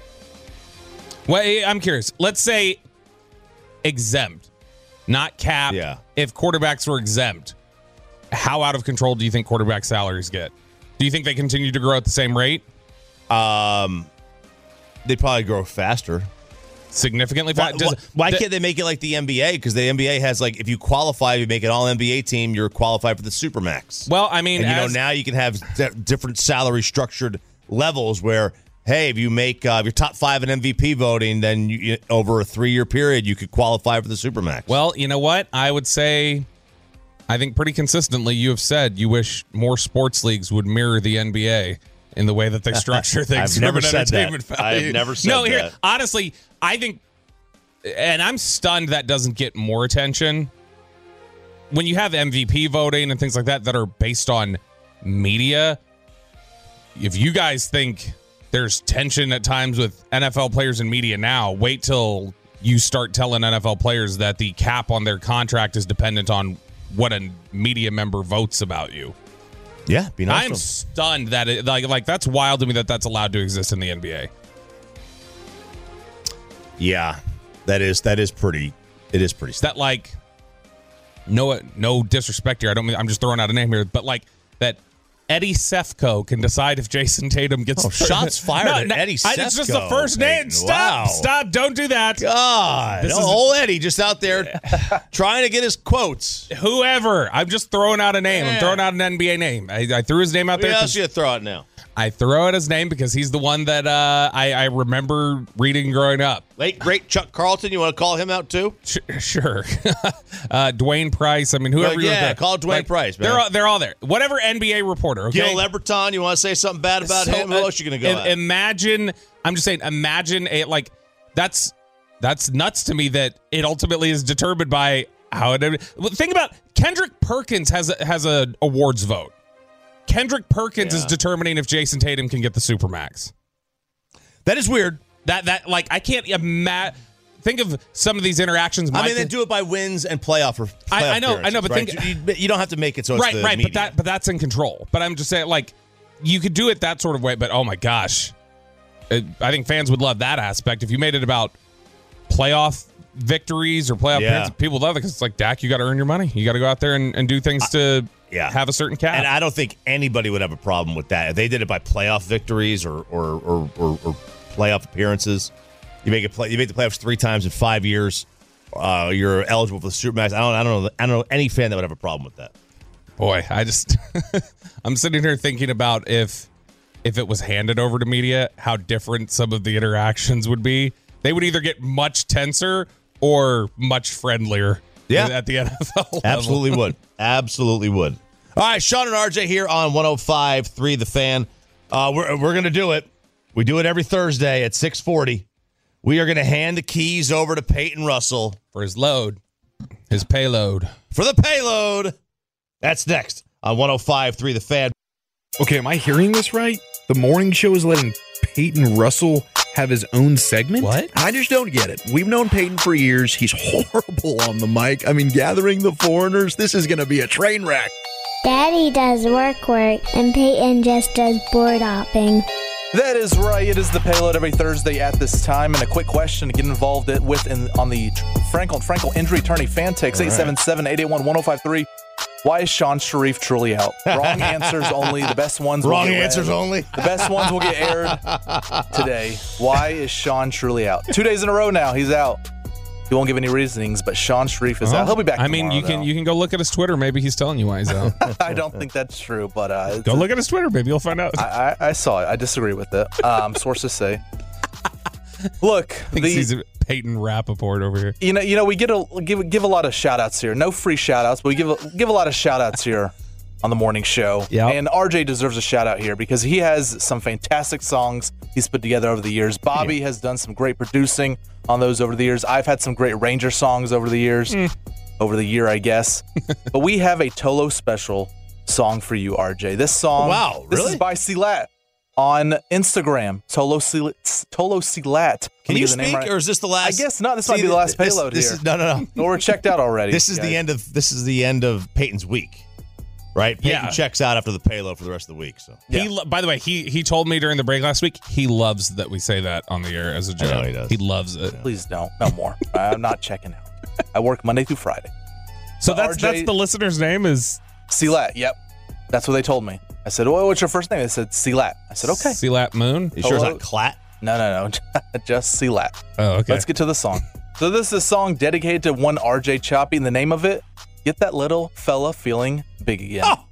F: Well, I'm curious. Let's say exempt, not cap.
E: Yeah.
F: If quarterbacks were exempt, how out of control do you think quarterback salaries get? Do you think they continue to grow at the same rate?
E: Um, they probably grow faster.
F: Significantly faster?
E: Why, why, why can't they make it like the N B A? Because the N B A has, like, if you qualify, you make an all N B A team, you're qualified for the Supermax.
F: Well, I mean,
E: and, you
F: as,
E: know, now you can have d- different salary structured levels where, hey, if you make uh, your top five in M V P voting, then you, you, over a three-year period, you could qualify for the Supermax.
F: Well, you know what? I would say, I think pretty consistently you have said you wish more sports leagues would mirror the N B A in the way that they structure things.
E: I've never said that. I've never said
F: no, here,
E: that.
F: Honestly, I think, and I'm stunned that doesn't get more attention. When you have M V P voting and things like that that are based on media, if you guys think there's tension at times with N F L players and media now, wait till you start telling N F L players that the cap on their contract is dependent on what a media member votes about you.
E: Yeah, be nice.
F: I'm stunned that it, like like that's wild to me that that's allowed to exist in the N B A.
E: Yeah, that is that is pretty. It is pretty.
F: That like no no disrespect here. I don't mean I'm just throwing out a name here, but like that Eddie Sefko can decide if Jason Tatum gets
E: oh, shots fired
F: no,
E: at
F: no,
E: Eddie Sefko.
F: It's just the first name. Stop,
E: wow.
F: stop! Don't do that.
E: God,
F: this
E: no,
F: is
E: old Eddie just out there trying to get his quotes.
F: Whoever, I'm just throwing out a name. Yeah. I'm throwing out an N B A name. I, I threw his name out
E: Who
F: there.
E: Who else you throw out now?
F: I throw out his name because he's the one that uh, I, I remember reading growing up.
E: Late great Chuck Carlton. You want to call him out too?
F: Sure. uh, Dwayne Price. I mean, whoever.
E: Well, yeah,
F: you
E: call Dwayne like, Price. Man.
F: They're all, they're all there. Whatever N B A reporter. Okay.
E: Gil Leberton. You want to say something bad about
F: so,
E: him? Who else are you going to go?
F: Uh,
E: at?
F: Imagine. I'm just saying. Imagine a like. That's that's nuts to me that it ultimately is determined by how it. Think about Kendrick Perkins has a, has a awards vote. Kendrick Perkins yeah. is determining if Jason Tatum can get the Supermax.
E: That is weird.
F: That that like I can't imagine. Think of some of these interactions.
E: I mean, they do it by wins and playoff. Or playoff
F: I, I know, I know, but
E: right?
F: think
E: you, you don't have to make it so it's
F: right,
E: the
F: right.
E: media.
F: But that, but that's in control. But I'm just saying, like, you could do it that sort of way. But oh my gosh, it, I think fans would love that aspect if you made it about playoff victories or playoff.
E: Yeah.
F: Appearances. People love it because it's like Dak. You got to earn your money. You got to go out there and, and do things to.
E: Yeah.
F: Have a certain cap.
E: And I don't think anybody would have a problem with that. If they did it by playoff victories or or, or, or, or playoff appearances, you make it play, you make the playoffs three times in five years, uh, you're eligible for the Supermax. I don't, I don't know, I don't know any fan that would have a problem with that.
F: Boy, I just I'm sitting here thinking about if if it was handed over to media, how different some of the interactions would be. They would either get much tenser or much friendlier.
E: Yeah.
F: At the N F L level.
E: Absolutely would. Absolutely would. All right, Sean and R J here on one oh five point three The Fan. Uh, we're we're going to do it. We do it every Thursday at six forty. We are going to hand the keys over to Peyton Russell.
F: For his load. His payload.
E: For the payload. That's next on one oh five point three The Fan.
J: Okay, am I hearing this right? The morning show is letting Peyton Russell have his own segment?
F: What?
K: I just don't get it. We've known Peyton for years. He's horrible on the mic. I mean, gathering the foreigners, this is going to be a train wreck.
C: Daddy does work work, and Peyton just does board hopping.
H: That is right. It is the payload every Thursday at this time. And a quick question to get involved with in, on the Frankel and Frankel Injury Attorney fan text, eight seven seven, eight eight one, one oh five three. Why is Sean Sharif truly out? Wrong answers only. The best ones will
E: Wrong
H: get
E: answers
H: read.
E: only.
H: The best ones will get aired today. Why is Sean truly out? Two days in a row now, he's out. He won't give any reasonings, but Sean Sharif is
F: Oh,
H: out. He'll be back
F: I mean,
H: tomorrow,
F: you can
H: though.
F: you can go look at his Twitter. Maybe he's telling you why he's out.
H: I don't think that's true, but uh,
F: Go look at his Twitter. Maybe you'll find out.
H: I, I, I saw it. I disagree with it. Um, sources say. Look,
F: Thinks
H: the,
F: he's a Peyton Rappaport over here.
H: you know, you know, we get a give give a lot of shout outs here. No free shout outs, but we give a, give a lot of shout outs here on the morning show.
F: Yep.
H: And R J deserves a shout out here because he has some fantastic songs he's put together over the years. Bobby has done some great producing on those over the years. I've had some great Ranger songs over the years,
F: Mm.
H: over the year, I guess. But we have a Tolo special song for you, R J. This song,
E: Wow,
H: this
E: really?
H: is by Silat on Instagram. Tolo Silat. Tolo Silat.
E: Can
H: Let me
E: you
H: get the name
E: speak,
H: right.
E: or is this the last?
H: I guess not. This
E: See,
H: might be the last
E: this-
H: payload
E: this
H: here.
E: Is, no, no, no.
H: No, we're checked out already.
E: This is
H: guys.
E: the end of this is the end of Peyton's week, right? Peyton
F: Yeah.
E: checks out after the payload for the rest of the week. So
F: He, lo- by the way, he he told me during the break last week he loves that we say that on the air as a joke.
E: know he does.
F: He loves it.
H: Please don't. No more. I'm not checking out. I work Monday through Friday.
F: So
H: But
F: that's
H: R J
F: that's the listener's name is
H: Silat. Yep. That's what they told me. I said, "Oh, what's your first name?" They said Silat. I said, "Okay."
F: Silat Moon.
E: you sure it's
H: Hello?
E: not Clat?
H: No, no, no. Just Silat.
F: Oh, okay.
H: Let's get to the song. So this is a song dedicated to one R J Choppy, and the name of it, Get That Little Fella Feeling Big Again.
E: Oh.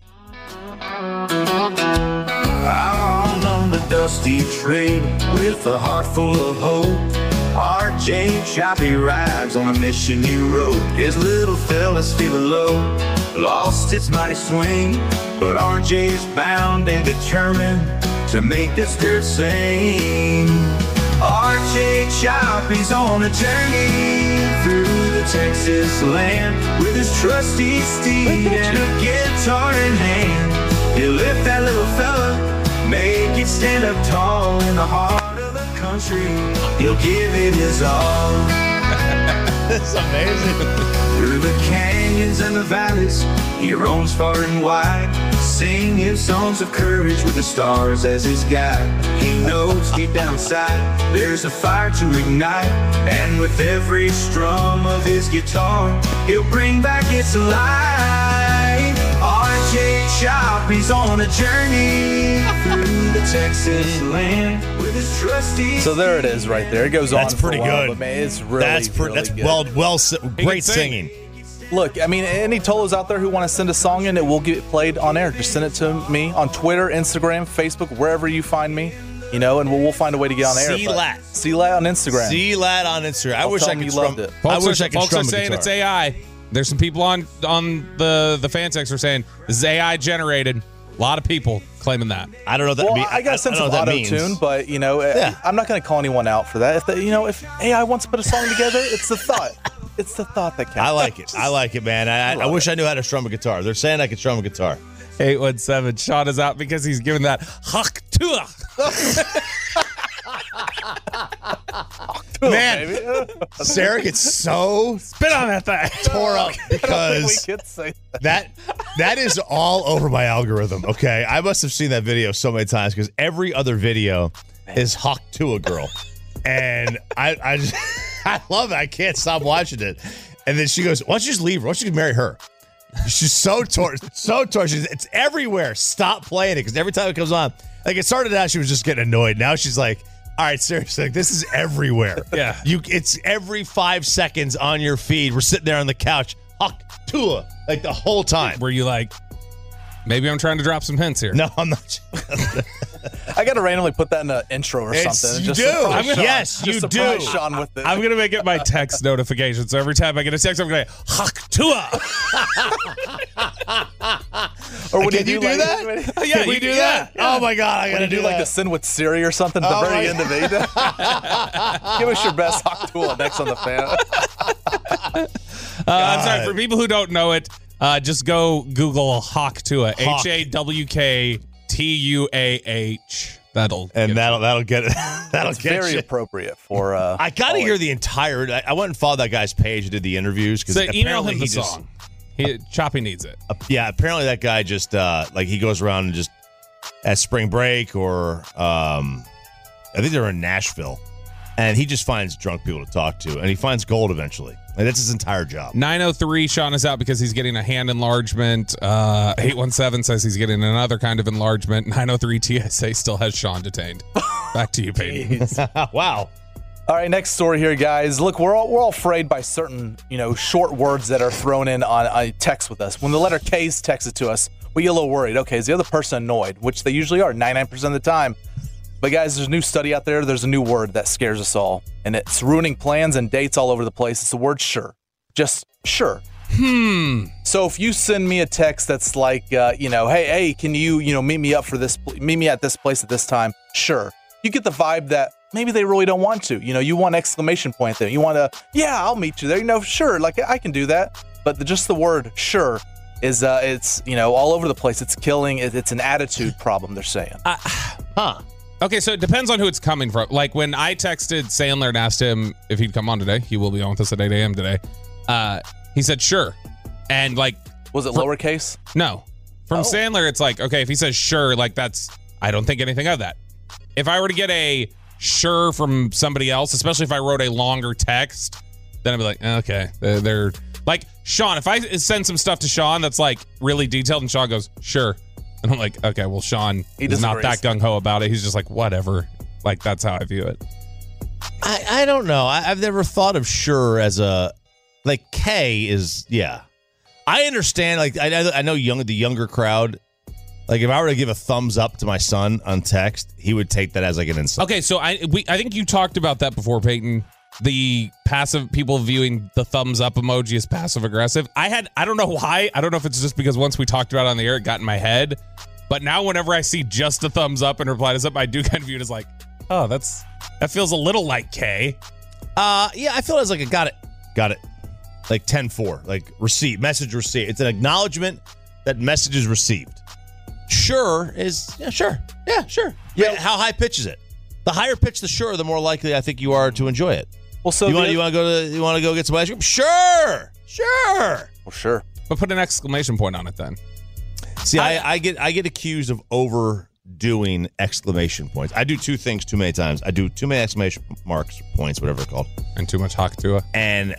L: Out on the dusty train with a heart full of hope. R J Choppy rides on a mission he wrote. His little fella's feeling low, lost its mighty swing. But R J's bound and determined to make this dirt sing. R J Choppy's on a journey through the Texas land with his trusty steed and a guitar in hand. He'll lift that little fella, make it stand up tall in the heart of the country. He'll give it his all.
E: That's amazing.
L: Through the canyons and the valleys, he roams far and wide, singing songs of courage with the stars as his guide. He knows deep down inside there's a fire to ignite, and with every strum of his guitar, he'll bring back its light. R J Choppy's on a journey through the Texas land with his trusty.
H: So there it is, right there. It goes
E: That's
H: on. for
E: pretty
H: a while,
E: good.
H: But man, it's really,
E: that's pre-
H: really
E: that's
H: good.
E: well well si-
F: can
E: great
F: sing.
E: singing.
H: Look, I mean, any Tolos out there who want to send a song in, it will get played on air. Just send it to me on Twitter, Instagram, Facebook, wherever you find me, you know, and we'll, we'll find a way to get on air.
E: C-Lat.
H: C-Lat on Instagram.
E: C-Lat on Instagram. I
H: I'll
E: wish
H: tell
E: I
H: him
E: could
H: you
E: strum.
H: loved it.
E: I
F: Folks
E: wish
F: are,
E: I could
F: folks
E: strum
F: are
E: a
F: saying
E: guitar.
F: it's A I. There's some people on on the the fan text are saying this is A I generated. A lot of people claiming that.
E: I don't know that.
H: Well,
E: mean,
H: I got a sense
E: don't
H: of
E: know what that
H: auto tune,
E: means.
H: but you know,
E: Yeah.
H: I'm not going to call anyone out for that. If the, you know, if A I wants to put a song together, it's the thought. It's the thought that counts.
E: I like it. I like it, man. I, I, I wish I knew how to strum a guitar. They're saying I could strum a guitar.
F: eight one seven. Sean is out because he's giving that hak tua.
E: Man, Sarah gets so
F: Spit on that thing.
E: tore up
H: I don't think we
E: because
H: could say that.
E: that that is all over my algorithm. Okay, I must have seen that video so many times because every other video is Hawk to a girl, and I I just I love it. I can't stop watching it. And then she goes, "Why don't you just leave her? Why don't you just marry her?" She's so torn, so torn. She's, it's everywhere. Stop playing it because every time it comes on, like it started out, she was just getting annoyed. Now she's like, All right, seriously, like, this is everywhere.
F: Yeah.
E: You, it's every five seconds on your feed. We're sitting there on the couch. Hawk Tua, like the whole time.
F: Were you like, maybe I'm trying to drop some hints here?
E: No, I'm not.
H: I got to randomly put that in an intro or
E: It's-
H: something.
E: you
H: Just
E: do.
H: surprise
E: I'm gonna-
H: Sean.
E: yes,
H: Just
E: you
H: surprise
E: do.
H: Sean with it.
F: I'm going to make it my text notification. So every time I get a text, I'm going to Hawk Tua.
H: Or when
E: Can
H: you
E: you
H: do,
E: do
H: like,
E: that?
H: when
F: Yeah,
E: Can we
F: you-
E: do
F: yeah,
E: that?
F: yeah.
E: Oh my god, I
H: you
E: gotta
H: do,
E: do
H: like
E: that.
H: the send with Siri or something at the
E: Oh
H: very
E: my-
H: end of it. Give us your best Hawk Tool next on the fan.
F: Uh, I'm sorry. For people who don't know it, uh, just go Google Hawk Tua.
E: Hawk.
F: H A W K T U A H. That'll
E: and
F: get
E: that'll that'll get it. That'll
H: It's
E: get
H: very
E: you.
H: appropriate for. Uh,
E: I gotta
H: Paulie.
E: hear the entire. I, I went and followed that guy's page and did the interviews because
F: So email
E: apparently
F: him
E: he
F: the
E: just.
F: song. He, Choppy needs it.
E: Uh, yeah, apparently that guy just uh like he goes around and just at spring break or um I think they're in Nashville and he just finds drunk people to talk to and he finds gold eventually. And that's his entire job.
F: nine oh three, Sean is out because he's getting a hand enlargement. Uh, eight one seven says he's getting another kind of enlargement. nine oh three T S A still has Sean detained. Back to you, Peyton.
E: Wow.
H: All right, next story here, guys. Look, we're all we're all afraid by certain, you know, short words that are thrown in on a text with us. When the letter K is texted to us, we get a little worried. Okay, is the other person annoyed? Which they usually are, ninety-nine percent of the time. But guys, there's a new study out there. There's a new word that scares us all, and it's ruining plans and dates all over the place. It's the word sure. Just sure.
F: Hmm.
H: So if you send me a text that's like, uh, you know, hey, hey, can you, you know, meet me up for this, meet me at this place at this time? Sure. You get the vibe that maybe they really don't want to. You know, you want exclamation point there. You want to, yeah, I'll meet you there. You know, sure, like I can do that. But the, just the word sure is, uh, it's, you know, all over the place. It's killing. It, it's an attitude problem, they're saying.
F: Uh, huh. Okay, so it depends on who it's coming from. Like when I texted Sandler and asked him if he'd come on today, he will be on with us at eight a.m. today. Uh, he said sure. And like,
H: was it
F: for,
H: lowercase?
F: No. From
H: Oh.
F: Sandler, it's like, okay, if he says sure, like that's, I don't think anything of that. If I were to get a sure from somebody else, especially if I wrote a longer text, then I'd be like, okay, they're, they're like Sean. If I send some stuff to Sean that's like really detailed and Sean goes, sure. And I'm like, okay, well, Sean
H: He
F: is not
H: disagrees.
F: that gung-ho about it. He's just like, whatever. Like, that's how I view it.
E: I, I don't know. I, I've never thought of sure as a like K is yeah. I understand. Like I, I know young the younger crowd. Like if I were to give a thumbs up to my son on text, he would take that as like an insult.
F: Okay, so I we I think you talked about that before, Peyton. The passive people viewing the thumbs up emoji as passive aggressive. I had I don't know why. I don't know if it's just because once we talked about it on the air, it got in my head. But now whenever I see just a thumbs up and reply to something, I do kind of view it as like, oh, that's that feels a little like K.
E: Uh yeah, I feel it's like a got it. Got it. Like ten four. Like receipt, message received. It's an acknowledgement that message is received. Sure is yeah, sure. Yeah, sure. Yeah, how high pitch is it? The higher pitch the sure, the more likely I think you are to enjoy it.
H: Well, so
E: you
H: the
E: want
H: oth-
E: you want to go to you want to go get some ice cream? Sure. Sure.
H: Well, sure.
F: But put an exclamation point on it then.
E: See, I, I get I get accused of overdoing exclamation points. I do two things too many times. I do too many exclamation marks, points, whatever they're called,
F: and too much Hawk Tua.
E: And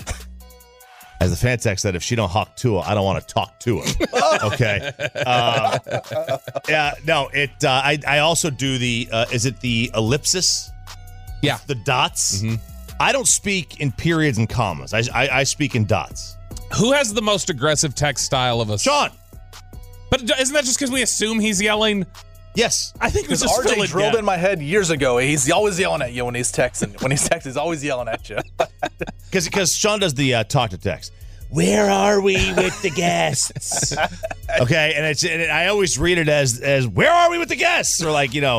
E: as the fan text said, if she don't Hawk Tua, I don't want to talk to her. Okay. Uh, yeah. No. It. Uh, I. I also do the. Uh, is it the ellipsis?
F: Yeah.
E: The dots.
F: Mm-hmm.
E: I don't speak in periods and commas. I. I, I speak in dots.
F: Who has the most aggressive text style of us?
E: Sean.
F: But isn't that just because we assume he's yelling?
E: Yes.
F: I think it's
H: Because
F: just
H: R J
F: filling-
H: drilled
F: yeah.
H: in my head years ago. He's always yelling at you when he's texting. When he's texting, he's always yelling at you.
E: Because because Sean does the uh, talk to text. Where are we with the guests? Okay, and it's and it, I always read it as as where are we with the guests? Or like you know,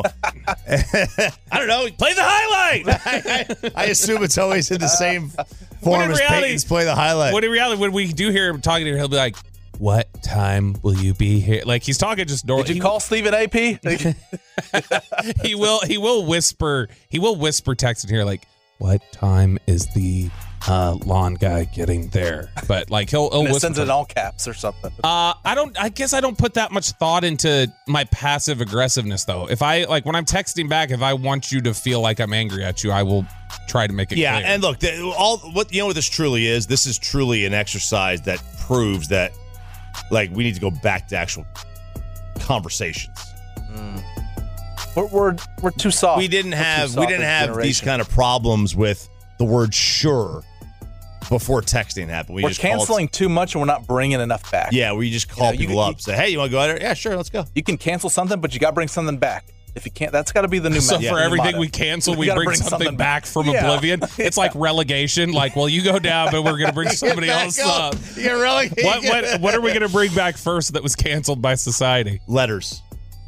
E: I don't know. Play the highlight. I, I, I assume it's always in the same form
F: When in
E: as
F: reality-
E: Peyton's play the highlight.
F: When in reality, when we do hear him talking to her, he'll be like, "What time will you be here?" Like he's talking just normal.
H: Did you call Stephen A P?
F: He will. He will whisper. He will whisper text in here like, "What time is the uh, lawn guy getting there?" But like he'll, he'll
H: And it
F: whisper.
H: sends it in all caps or something.
F: Uh, I don't. I guess I don't put that much thought into my passive aggressiveness, though. If I like when I'm texting back, if I want you to feel like I'm angry at you, I will try to make it
E: yeah,
F: clear.
E: and look, the, all what you know what this truly is. This is truly an exercise that proves that, like, we need to go back to actual conversations.
H: We're we're, we're too soft.
E: We didn't
H: We're
E: have
H: too
E: we
H: soft
E: didn't
H: as a
E: have these
H: generation.
E: kind of problems with the word sure before texting happened. We
H: We're
E: just called-
H: canceling too much, and we're not bringing enough back.
E: Yeah, we just call
H: You know, you-
E: people
H: you-
E: up, say, "Hey, you want to go out there? Yeah, sure, let's go."
H: You can cancel something, but you got to bring something back. If you can't, that's got to be the new.
F: So
H: method,
F: for
H: new
F: everything
H: motto.
F: we cancel,
H: We
F: we,
H: gotta
F: bring,
H: bring
F: something,
H: something
F: back
H: back.
F: from
H: Yeah.
F: oblivion. It's like relegation. Like, well, you go down, but we're going to bring somebody
E: back
F: else
E: up.
F: up.
E: You get relegated.
F: What, what, what are we going to bring back first that was canceled by society?
E: Letters.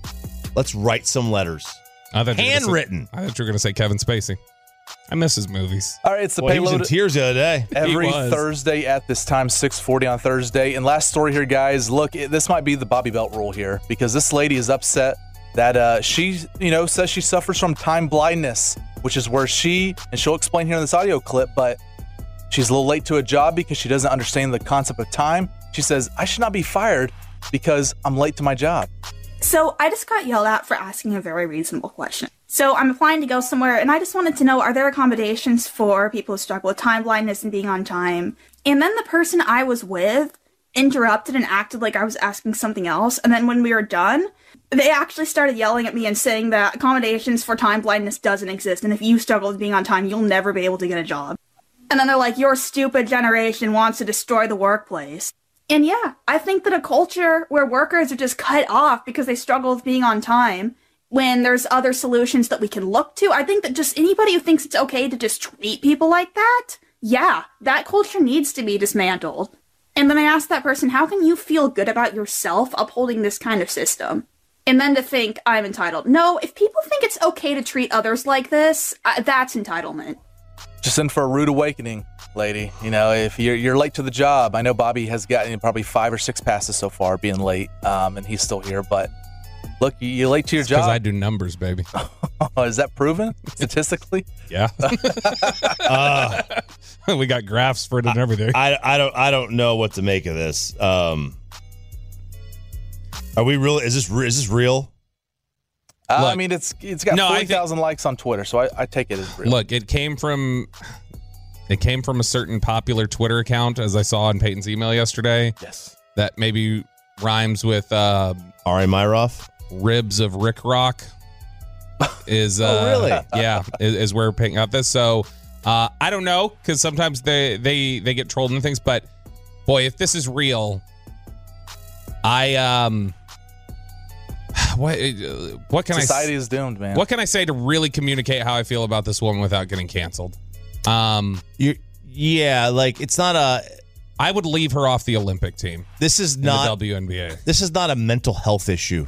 E: Let's write some letters.
F: I thought you were gonna say-
E: Handwritten.
F: I thought you were going to say Kevin Spacey. I miss his movies.
H: All right, it's the
E: Well, he was
H: payload.
E: in tears the other day.
H: Every
F: He was.
H: Thursday at this time, six forty on Thursday. And last story here, guys. Look, it, this might be the Bobby Belt rule here because this lady is upset that uh, she, you know, says she suffers from time blindness, which is where she, and she'll explain here in this audio clip, but she's a little late to a job because she doesn't understand the concept of time. She says, I should not be fired because I'm late to my job.
M: So I just got yelled at for asking a very reasonable question. So I'm applying to go somewhere, and I just wanted to know, are there accommodations for people who struggle with time blindness and being on time? And then the person I was with interrupted and acted like I was asking something else. And then when we were done, they actually started yelling at me and saying that accommodations for time blindness doesn't exist. And if you struggle with being on time, you'll never be able to get a job. And then they're like, your stupid generation wants to destroy the workplace. And yeah, I think that a culture where workers are just cut off because they struggle with being on time, when there's other solutions that we can look to, I think that just anybody who thinks it's okay to just treat people like that, yeah, that culture needs to be dismantled. And then I asked that person, how can you feel good about yourself upholding this kind of system? And then to think I'm entitled. No, if people think it's okay to treat others like this, uh, that's entitlement.
H: Just in for a rude awakening, lady. You know, if you're you're late to the job, I know Bobby has gotten probably five or six passes so far being late, um, and he's still here. But look, you- you're late to your
F: Because
H: job.
F: I do numbers, baby.
H: Is that proven statistically?
F: Yeah.
E: Uh,
F: we got graphs for it and everything.
E: I, I don't I don't know what to make of this. Um, are we really? Is this re- is this real?
H: Uh, I
F: Look,
H: mean, it's it's got
F: no, I
H: forty
F: think-
H: thousand likes on Twitter, so I, I take it as real.
F: Look, it came from it came from a certain popular Twitter account, as I saw in Peyton's email yesterday.
H: Yes.
F: That maybe rhymes with uh,
E: Ari Myroff.
F: Ribs of Rick Rock. Is uh,
E: Oh, really?
F: Yeah, is, is where Peyton got this. So uh, I don't know, because sometimes they they they get trolled and things. But boy, if this is real, I um. What what can
H: Society
F: I
H: is doomed, man.
F: What can I say to really communicate how I feel about this woman without getting canceled? Um,
E: you yeah, like it's not a.
F: I would leave her off the Olympic team.
E: This is
F: in
E: not
F: the W N B A.
E: This is not a mental health issue.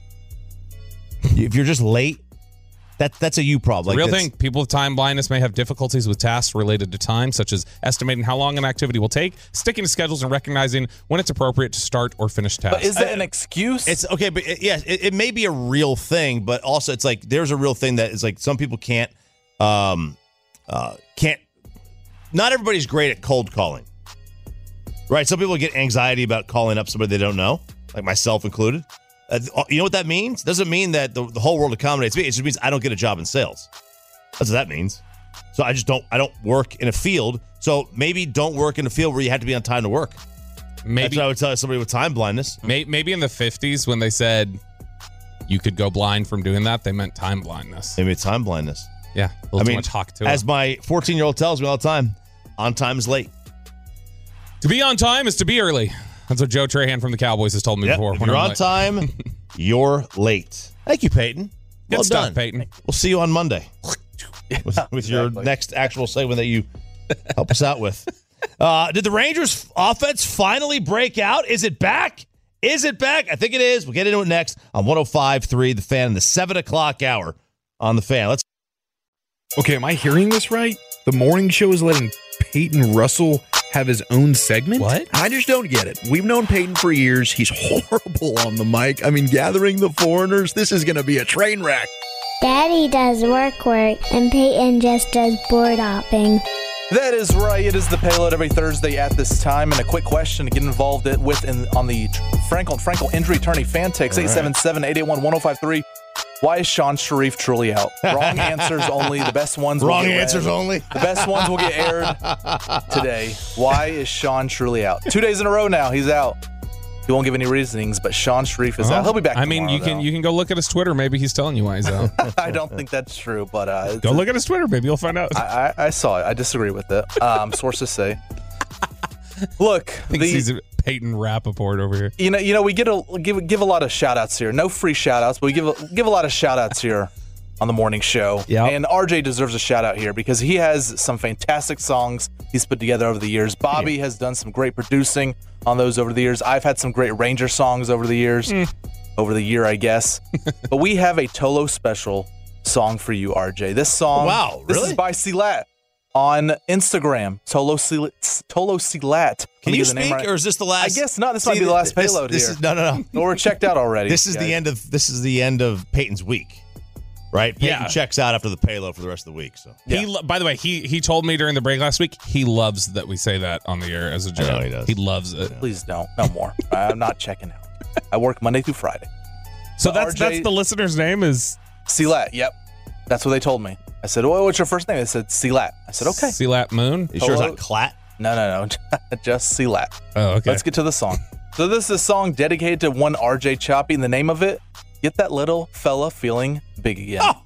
E: If you're just late, that that's a you problem.
F: The
E: Like
F: real
E: that's-
F: thing, people with time blindness may have difficulties with tasks related to time, such as estimating how long an activity will take, sticking to schedules, and recognizing when it's appropriate to start or finish tasks.
H: But is that an excuse?
E: It's okay, but it, yeah, it, it may be a real thing, but also it's like there's a real thing that is like some people can't, um, uh, can't. Not everybody's great at cold calling, right? Some people get anxiety about calling up somebody they don't know, like myself included. Uh, you know what that means? Doesn't mean that the, the whole world accommodates me. It just means I don't get a job in sales. That's what that means. So I just don't. I don't work in a field. So maybe don't work in a field where you have to be on time to work.
F: Maybe
E: That's what I would tell somebody with time blindness.
F: May, maybe in the fifties when they said you could go blind from doing that, they meant time blindness.
E: Maybe it's time blindness.
F: Yeah, a little
E: I
F: too
E: mean,
F: much hawk to
E: as
F: it.
E: my fourteen-year-old tells me all the time, on time is late.
F: To be on time is to be early. That's what Joe Trahan from the Cowboys has told me
E: Yep,
F: before.
E: if
F: when
E: you're
F: I'm
E: on
F: late.
E: time, you're late. Thank you, Peyton.
F: Good
E: well
F: stuff,
E: done,
F: Peyton.
E: We'll see you on Monday with, with your
H: exactly.
E: next actual segment that you help us out with. Uh, did the Rangers offense finally break out? Is it back? Is it back? I think it is. We'll get into it next on one oh five point three The Fan in the seven o'clock hour on The Fan. Let's.
J: Okay, am I hearing this right? The morning show is letting Peyton Russell have his own segment?
F: What?
K: I just don't get it. We've known Peyton for years. He's horrible on the mic. I mean, gathering the foreigners, this is going to be a train wreck.
C: Daddy does work work, and Peyton just does board hopping.
H: That is right. It is the payload every Thursday at this time. And a quick question to get involved with in, on the Frankel Frankel Injury Attorney fan takes eight seven seven, eight eight one, one oh five three. Why is Sean Sharif truly out? Wrong answers only. The best ones will
E: Wrong
H: get read.
E: answers only.
H: The best ones will get aired today. Why is Sean truly out? Two days in a row now, he's out. He won't give any reasonings, but Sean Sharif is
F: Oh,
H: out. He'll be back
F: I mean,
H: tomorrow,
F: you can
H: though.
F: you can go look at his Twitter. Maybe he's telling you why he's out.
H: I don't think that's true, but uh,
F: Go look at his Twitter. Maybe you'll find out.
H: I, I, I saw it. I disagree with it. Um, sources say. Look,
F: Thinks
H: the,
F: he's a Peyton Rappaport over here.
H: you know, you know, we get a give give a lot of shout outs here. No free shout outs, but we give a, give a lot of shout outs here on the morning show.
F: Yep.
H: And R J deserves a shout out here because he has some fantastic songs he's put together over the years. Bobby has done some great producing on those over the years. I've had some great Ranger songs over the years,
F: Mm.
H: over the year, I guess. But we have a Tolo special song for you, R J. This song,
E: Wow,
H: this
E: really?
H: is by Silat on Instagram. Tolo Silat. Tolo Silat.
E: Can
H: Let me
E: you
H: get the name
E: speak,
H: right.
E: or is this the last?
H: I guess not. This
E: See,
H: might be the last
E: this-
H: payload
E: this
H: here.
E: Is, no, no, no.
H: No, we're checked out already.
E: This is
H: guys.
E: the end of this is the end of Peyton's week, right? Peyton
F: Yeah.
E: checks out after the payload for the rest of the week. So
F: He, lo- by the way, he he told me during the break last week he loves that we say that on the air as a joke.
E: know he does.
F: He loves it.
H: Please don't. No more. I'm not checking out. I work Monday through Friday.
F: So
H: But
F: that's
H: R J
F: that's the listener's name is
H: Silat. Yep. That's what they told me. I said, well, what's your first name? They said Silat. I said, okay.
F: Silat Moon.
E: you sure it's
H: Hello?
E: not Clat?
H: No, no, no. Just Silat.
F: Oh, okay.
H: Let's get to the song. So this is a song dedicated to one R J Choppy, and the name of it, Get That Little Fella Feeling Big Again.
E: Oh.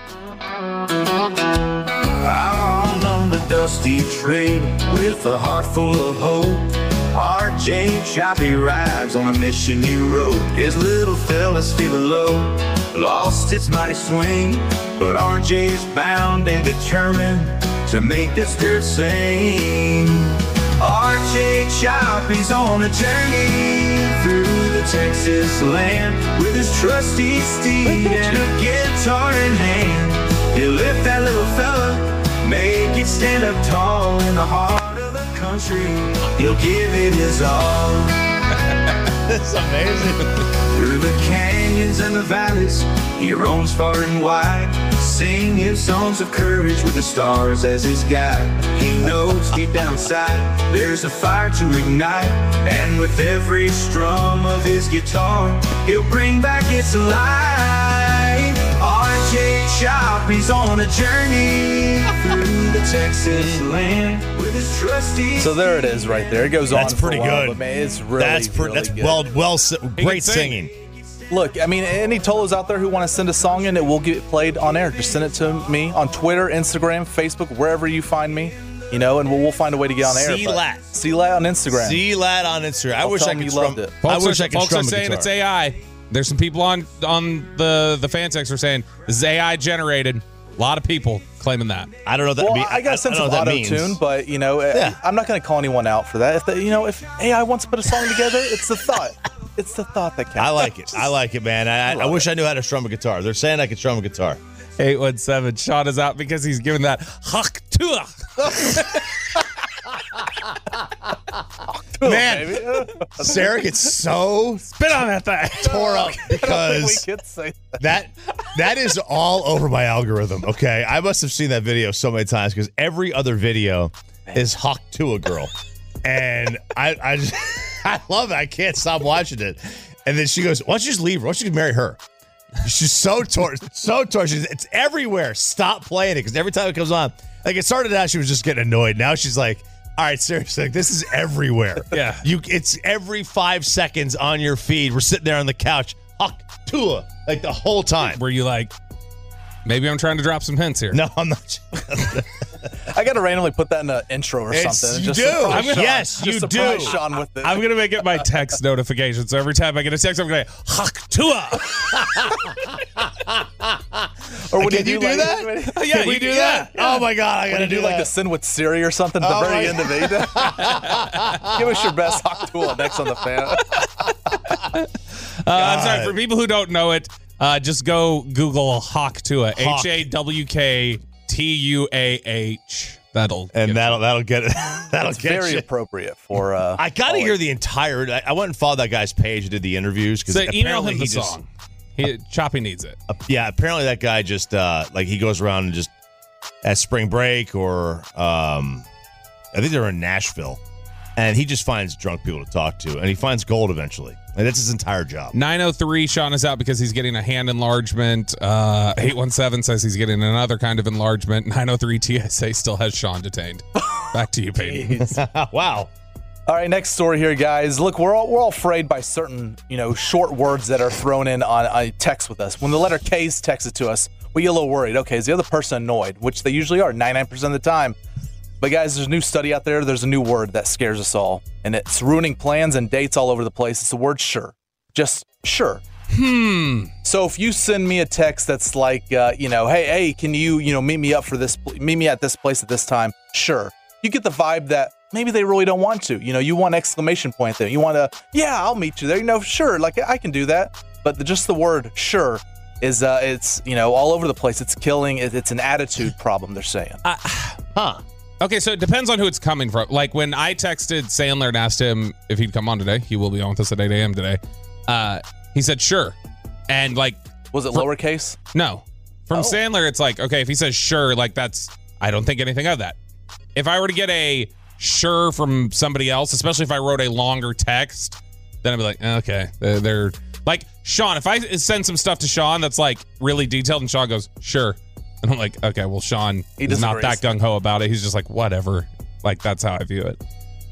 L: Out on the dusty trail with a heart full of hope. R J Choppy rides on a mission new road. His little fella's feeling low, lost its mighty swing, but R J's bound and determined to make this dirt sing. R J Choppy's on a journey through the Texas land with his trusty steed and a guitar in hand. He'll lift that little fella, make it stand up tall in the heart of the country. He'll give it his all.
E: That's amazing.
L: Through the canyons and the valleys, he roams far and wide, singing songs of courage with the stars as his guide. He knows deep down inside there's a fire to ignite, and with every strum of his guitar, he'll bring back its light. R J Choppy's on a journey through the Texas land with his trusty.
H: So there it is right there. It goes
E: That's
H: on for
E: pretty
H: a while,
E: good.
H: but man, it's really,
E: that's pretty.
H: really
E: That's
H: good.
E: well, well, si- great
F: sing.
E: singing.
H: Look, I mean, any Tolos out there who want to send a song in, it will get played on air. Just send it to me on Twitter, Instagram, Facebook, wherever you find me, you know, and we'll, we'll find a way to get on air.
E: C-Lat.
H: C-Lat on Instagram.
E: C-Lat on Instagram. I
H: I'll
E: wish
H: tell
E: I
H: him
E: could
H: you
E: strum.
H: loved it.
E: I
F: Folks
E: wish
F: are,
E: I could
F: folks
E: strum
F: are
E: a
F: saying
E: guitar.
F: it's A I. There's some people on on the the fan text are saying this is A I generated. A lot of people claiming that.
E: I don't know that.
H: Well,
E: mean,
H: I got a sense
E: don't
H: of
E: know what that
H: auto tune,
E: means.
H: but you know,
E: Yeah.
H: I'm not going to call anyone out for that. If the, you know, if A I wants to put a song together, it's the thought. It's the thought that counts.
E: I like it. I like it, man. I, I, I wish I knew how to strum a guitar. They're saying I could strum a guitar.
F: eight one seven. Sean is out because he's giving that hak tua.
E: Man, Sarah gets so
F: Spit on that thing.
E: tore up
H: we
E: because
H: could say that.
E: that that is all over my algorithm. Okay, I must have seen that video so many times because every other video is Hawk to a girl, and I I just I love it. I can't stop watching it. And then she goes, "Why don't you just leave her? Why don't you just marry her?" She's so torn, so torn. She's, it's everywhere. Stop playing it because every time it comes on, like it started out, she was just getting annoyed. Now she's like, all right, seriously, like, this is everywhere.
F: Yeah.
E: You it's every five seconds on your feed. We're sitting there on the couch. Hawk Tua, like the whole time.
F: Were you like, maybe I'm trying to drop some hints here?
E: No, I'm not.
H: I got to randomly put that in an intro or
E: It's-
H: something. and
E: you
H: just
E: do.
H: surprise
E: I'm gonna-
H: Sean.
E: yes, you
H: Just surprise
E: do.
H: Sean with it.
F: I'm going to make it my text notification. So every time I get a text, I'm going to hak tua.
H: or when
E: Can you do
H: like,
E: that?
F: Yeah,
E: Can we
F: you-
E: do
F: yeah,
E: that?
F: yeah.
E: Oh my god, I
H: When
E: gotta
H: you do
E: do
H: like
E: that.
H: the send with Siri or something at
E: Oh
H: the very
E: my
H: end of it. Give us your best Hawk Tool next on the fan.
F: Uh, I'm sorry. For people who don't know it, uh, just go Google Hawk Tua.
E: Hawk.
F: H A W K T U A H. That'll
E: and
F: get
E: that'll that'll get it. That'll
H: It's
E: get
H: very
E: you.
H: appropriate for. Uh,
E: I got to
H: Owen.
E: hear the entire. I, I went and followed that guy's page and did the interviews because
F: So email
E: apparently
F: him the
E: he just,
F: song. He, Choppy needs it.
E: uh, yeah, apparently that guy just uh, like he goes around and just at spring break or um, I think they're in Nashville, and he just finds drunk people to talk to, and he finds gold eventually, and that's his entire job.
F: nine oh three, Sean is out because he's getting a hand enlargement. Uh, eight one seven says he's getting another kind of enlargement. nine oh three T S A still has Sean detained. Back to you, Peyton.
E: Wow.
H: All right, next story here, guys. Look, we're all we're all afraid by certain, you know, short words that are thrown in on a text with us. When the letter K is texted to us, we get a little worried. Okay, is the other person annoyed? Which they usually are, ninety-nine percent of the time. But guys, there's a new study out there. There's a new word that scares us all, and it's ruining plans and dates all over the place. It's the word sure. Just sure.
F: Hmm.
H: So if you send me a text that's like, uh, you know, hey, hey, can you, you know, meet me up for this, meet me at this place at this time? Sure. You get the vibe that maybe they really don't want to. You know, you want exclamation point there. You want to, yeah, I'll meet you there. You know, sure, like I can do that. But the, just the word sure is, uh, it's, you know, all over the place. It's killing. It, it's an attitude problem, they're saying.
F: Uh, huh. Okay, so it depends on who it's coming from. Like when I texted Sandler and asked him if he'd come on today, he will be on with us at eight a.m. today. Uh, he said sure. And like.
H: Was it
F: for,
H: lowercase?
F: No. From
H: oh.
F: Sandler, it's like, okay, if he says sure, like that's, I don't think anything of that. If I were to get a sure from somebody else, especially if I wrote a longer text, then I'd be like, okay, they're, they're like Sean. If I send some stuff to Sean that's like really detailed and Sean goes, sure. And I'm like, okay, well, Sean
H: he
F: is not that
H: disagrees.
F: gung-ho about it. He's just like, whatever. Like, that's how I view it.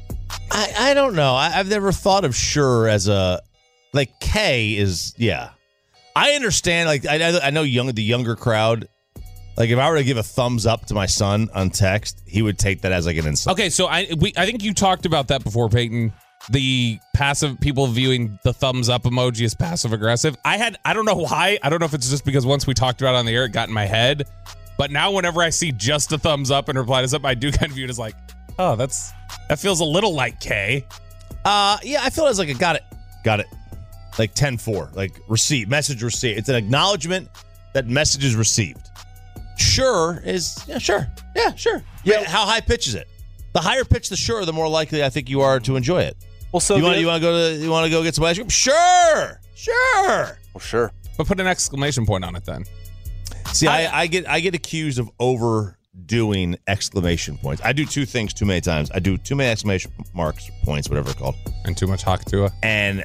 E: I, I don't know. I, I've never thought of sure as a, like K is, yeah. I understand, like, I, I know young the younger crowd. Like, if I were to give a thumbs up to my son on text, he would take that as like an insult.
F: Okay, so I we I think you talked about that before, Peyton. The passive people viewing the thumbs up emoji as passive aggressive. I had I don't know why. I don't know if it's just because once we talked about it on the air, it got in my head. But now whenever I see just a thumbs up and reply to something, I do kind of view it as like, oh, that's that feels a little like K.
E: Uh, yeah, I feel it's like a got it, got it, like ten four, like receipt, message received. It's an acknowledgement that message is received. Sure is yeah, sure, yeah, sure. Yeah, how high pitch is it? The higher pitch, the sure, the more likely I think you are to enjoy it.
H: Well, so
E: you want
H: the-
E: you want to go to you want to go get some ice cream? Sure, sure.
H: Well, sure.
F: But put an exclamation point on it then.
E: See, I, I get I get accused of overdoing exclamation points. I do two things too many times. I do too many exclamation marks, points, whatever they're called,
F: and too much Hawk-Tua.
E: And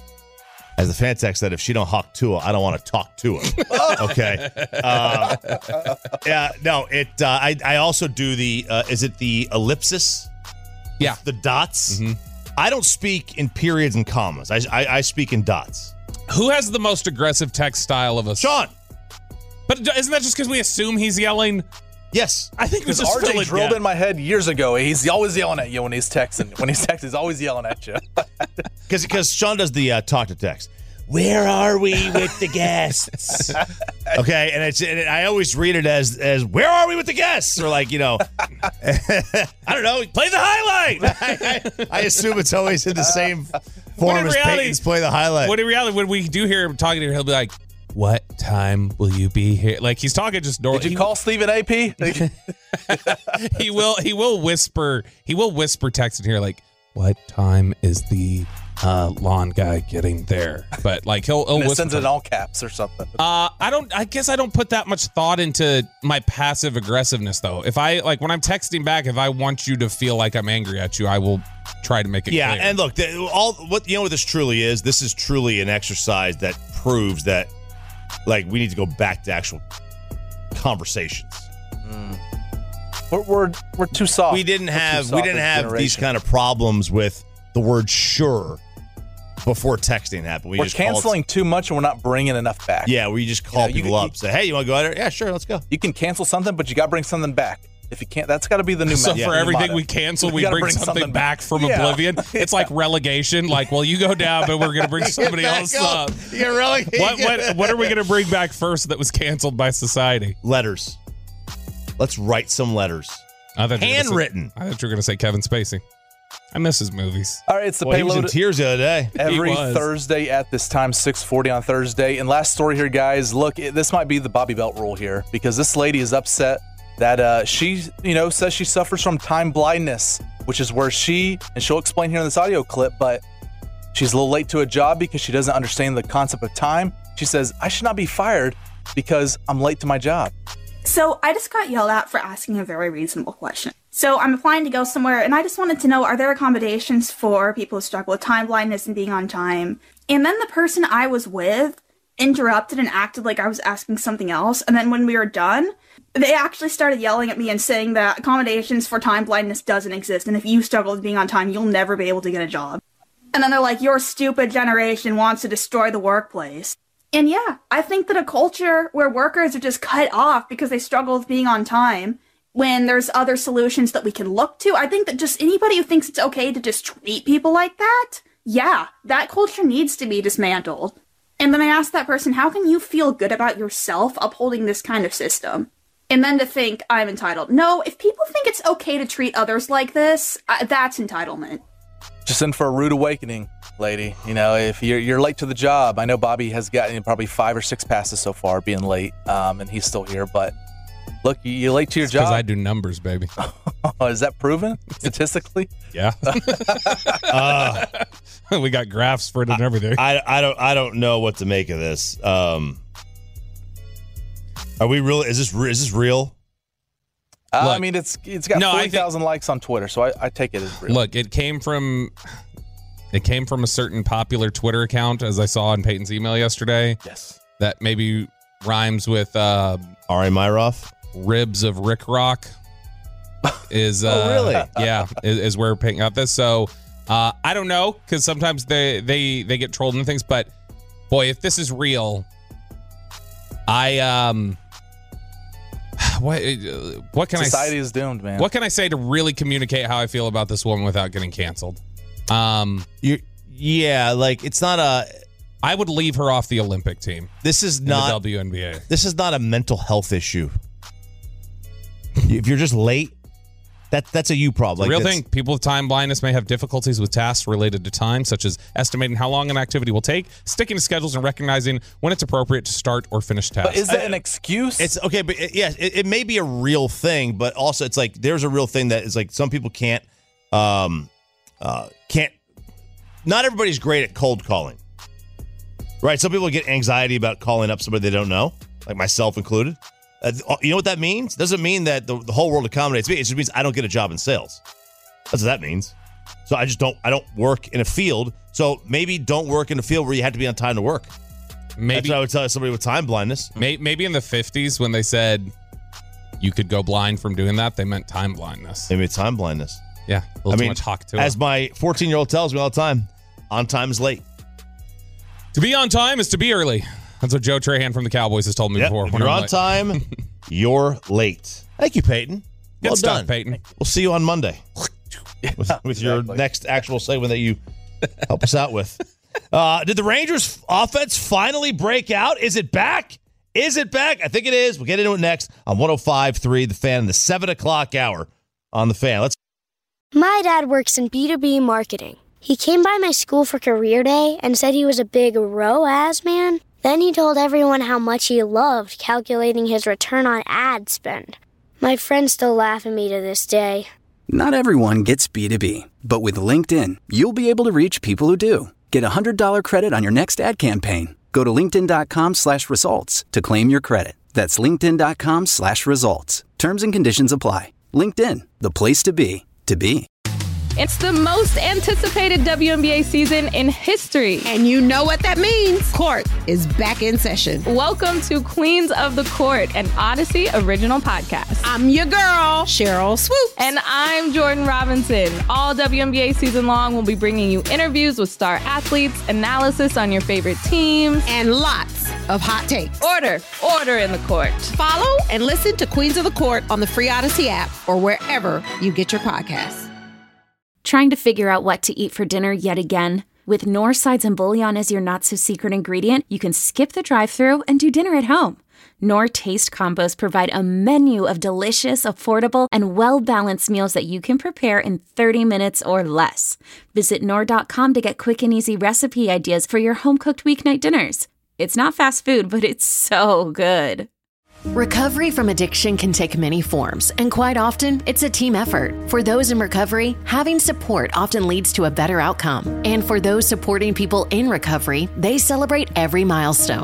E: as the fan text said, if she don't Hawk-Tua, I don't want to talk to her. Okay. Uh, yeah. No. It. Uh, I. I also do the. Uh, is it the ellipsis?
F: Yeah.
E: The dots.
F: Mm-hmm.
E: I don't speak in periods and commas. I, I. I speak in dots.
F: Who has the most aggressive text style of us?
E: Sean.
F: But isn't that just because we assume he's yelling?
E: Yes.
F: I think we
H: Because
F: just
H: R J
F: fill it
H: drilled
F: in.
H: in my head years ago. He's always yelling at you when he's texting. When he's texting, he's always yelling at you.
E: Because because Sean does the uh, talk to text. Where are we with the guests? Okay, and it's and I always read it as as where are we with the guests? Or like, you know, I don't know, play the highlight. I, I, I assume it's always in the same form as Peyton's play the highlight.
F: When in reality, when we do hear him talking to her, he'll be like, what time will you be here? Like he's talking just normal.
H: Did you call Stephen A P?
F: he will he will whisper he will whisper text in here like, what time is the uh, lawn guy getting there? But like he'll, he'll
H: And it
F: whisper
H: sends it in all caps or something.
F: Uh, I don't. I guess I don't put that much thought into my passive aggressiveness, though. If I like when I'm texting back, if I want you to feel like I'm angry at you, I will try to make it
E: Yeah,
F: clear.
E: and look, the, all what you know what this truly is. This is truly an exercise that proves that, like, we need to go back to actual conversations.
H: Mm. We're, we're we're too soft.
E: We didn't
H: We're too
E: have
H: soft
E: we didn't
H: as a
E: have these
H: generation.
E: kind of problems with the word sure before texting happened. We
H: We're
E: just called-
H: canceling too much and we're not bringing enough back.
E: Yeah, where you just call
H: You know, you-
E: people
H: you-
E: up, say, "Hey, you want to go out there? Yeah, sure, let's go."
H: You can cancel something, but you got to bring something back. If you can't, that's got to be the new.
F: So
H: method,
F: for
H: new
F: everything
H: motto.
F: we cancel,
H: You
F: we
H: gotta
F: bring, something, back from
H: Yeah.
F: oblivion. It's like relegation. Like, well, you go down, but we're gonna bring somebody
E: back
F: else
E: up.
F: up.
E: You get relegated.
F: What, what what are we gonna bring back first that was canceled by society?
E: Letters. Let's write some letters.
F: I thought you were gonna say-
E: Handwritten.
F: I thought you were gonna say Kevin Spacey. I miss his movies.
H: All right, it's the
E: Well, he was in
H: payload.
E: tears the other day.
H: Every
F: He was.
H: Thursday at this time, six forty on Thursday. And last story here, guys. Look, it- this might be the Bobby Belt rule here because this lady is upset that uh, she, you know, says she suffers from time blindness, which is where she, and she'll explain here in this audio clip, but she's a little late to a job because she doesn't understand the concept of time. She says, I should not be fired because I'm late to my job.
M: So I just got yelled at for asking a very reasonable question. So I'm applying to go somewhere, and I just wanted to know, are there accommodations for people who struggle with time blindness and being on time? And then the person I was with interrupted and acted like I was asking something else. And then when we were done, they actually started yelling at me and saying that accommodations for time blindness doesn't exist. And if you struggle with being on time, you'll never be able to get a job. And then they're like, your stupid generation wants to destroy the workplace. And yeah, I think that a culture where workers are just cut off because they struggle with being on time, when there's other solutions that we can look to, I think that just anybody who thinks it's okay to just treat people like that, yeah, that culture needs to be dismantled. And then I asked that person, how can you feel good about yourself upholding this kind of system? And then to think I'm entitled. No, if people think it's okay to treat others like this, uh, that's entitlement.
H: Just in for a rude awakening, lady. You know, if you're you're late to the job, I know Bobby has gotten probably five or six passes so far being late, um, and he's still here. But look, you're late to your job.
F: Because I do numbers, baby.
H: Is that proven statistically?
F: Yeah. uh, we got graphs for it and everything.
E: I, I don't I don't know what to make of this. Um, are we real? Is this is this real?
H: Uh,
F: Look,
H: I mean, it's it's got
F: no,
H: forty thousand likes on Twitter, so I, I take it as real.
F: Look, it came from it came from a certain popular Twitter account, as I saw in Peyton's email yesterday.
H: Yes,
F: that maybe rhymes with uh,
E: Ari Myroff.
F: Ribs of Rick Rock is uh,
E: oh really?
F: Yeah, is, is where Peyton got this. So uh, I don't know, because sometimes they they they get trolled and things. But boy, if this is real, I um. What what can
H: Society
F: I
H: Society is doomed, man.
F: What can I say to really communicate how I feel about this woman without getting canceled? Um,
E: you yeah, like it's not a.
F: I would leave her off the Olympic team.
E: This is
F: in
E: not
F: the W N B A.
E: This is not a mental health issue. If you're just late, that that's a you problem.
F: Like real
E: that's,
F: thing. People with time blindness may have difficulties with tasks related to time, such as estimating how long an activity will take, sticking to schedules, and recognizing when it's appropriate to start or finish tasks.
H: But is that an excuse?
E: It's okay, but it, yeah, it, it may be a real thing, but also it's like there's a real thing that is like some people can't, um, uh, can't. Not everybody's great at cold calling, right? Some people get anxiety about calling up somebody they don't know, like myself included. Uh, you know what that means? Doesn't mean that the, the whole world accommodates me. It just means I don't get a job in sales. That's what that means. So I just don't. I don't work in a field. So maybe don't work in a field where you have to be on time to work.
F: Maybe
E: that's what I would tell somebody with time blindness.
F: May, maybe in the fifties when they said you could go blind from doing that, they meant time blindness.
E: Maybe time blindness.
F: Yeah, a little
E: I
F: too
E: mean,
F: much hawk to
E: as
F: it.
E: my fourteen-year-old tells me all the time, on time is late.
F: To be on time is to be early. That's what Joe Trahan from the Cowboys has told me
E: Yep,
F: before.
E: If
F: when
E: you're
F: I'm
E: on
F: late.
E: time, you're late. Thank you, Peyton.
F: Good
E: well
F: stuff,
E: done,
F: Peyton.
E: We'll see you on Monday with, with your
H: Exactly.
E: next actual segment that you help us out with. Uh, did the Rangers offense finally break out? Is it back? Is it back? I think it is. We'll get into it next on one oh five point three The Fan, the seven o'clock hour on The Fan. Let's.
C: My dad works in B two B marketing. He came by my school for career day and said he was a big R O A S man. Then he told everyone how much he loved calculating his return on ad spend. My friends still laugh at me to this day.
D: Not everyone gets B two B, but with LinkedIn, you'll be able to reach people who do. Get a one hundred dollars credit on your next ad campaign. Go to linkedin.com slash results to claim your credit. That's linkedin.com slash results. Terms and conditions apply. LinkedIn, the place to be, to be.
G: It's the most anticipated W N B A season in history.
I: And you know what that means. Court is back in session.
G: Welcome to Queens of the Court, an Odyssey original podcast.
I: I'm your girl, Cheryl Swoop.
G: And I'm Jordan Robinson. All W N B A season long, we'll be bringing you interviews with star athletes, analysis on your favorite teams,
I: and lots of hot takes.
G: Order, order in the court.
I: Follow and listen to Queens of the Court on the free Odyssey app or wherever you get your podcasts.
N: Trying to figure out what to eat for dinner yet again? With Knorr Sides and Bouillon as your not-so-secret ingredient, you can skip the drive-thru and do dinner at home. Knorr Taste Combos provide a menu of delicious, affordable, and well-balanced meals that you can prepare in thirty minutes or less. Visit Knorr dot com to get quick and easy recipe ideas for your home-cooked weeknight dinners. It's not fast food, but it's so good.
O: Recovery from addiction can take many forms, and quite often, it's a team effort. For those in recovery, having support often leads to a better outcome. And for those supporting people in recovery, they celebrate every milestone.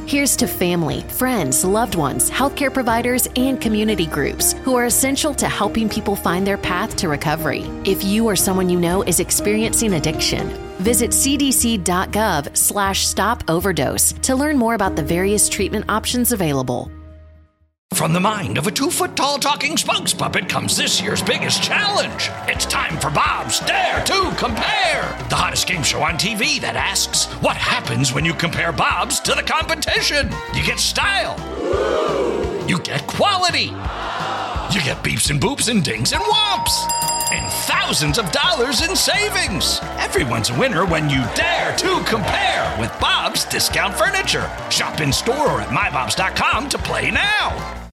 O: Here's to family, friends, loved ones, healthcare providers, and community groups who are essential to helping people find their path to recovery. If you or someone you know is experiencing addiction, visit cdc.gov slash stop overdose to learn more about the various treatment options available.
A: From the mind of a two-foot-tall talking spokes puppet comes this year's biggest challenge. It's time for Bob's Dare to Compare, the hottest game show on T V that asks, what happens when you compare Bobs to the competition? You get style. You get quality. You get beeps and boops and dings and whomps. And thousands of dollars in savings. Everyone's a winner when you dare to compare with Bob's Discount Furniture. Shop in store or at my bobs dot com to play now.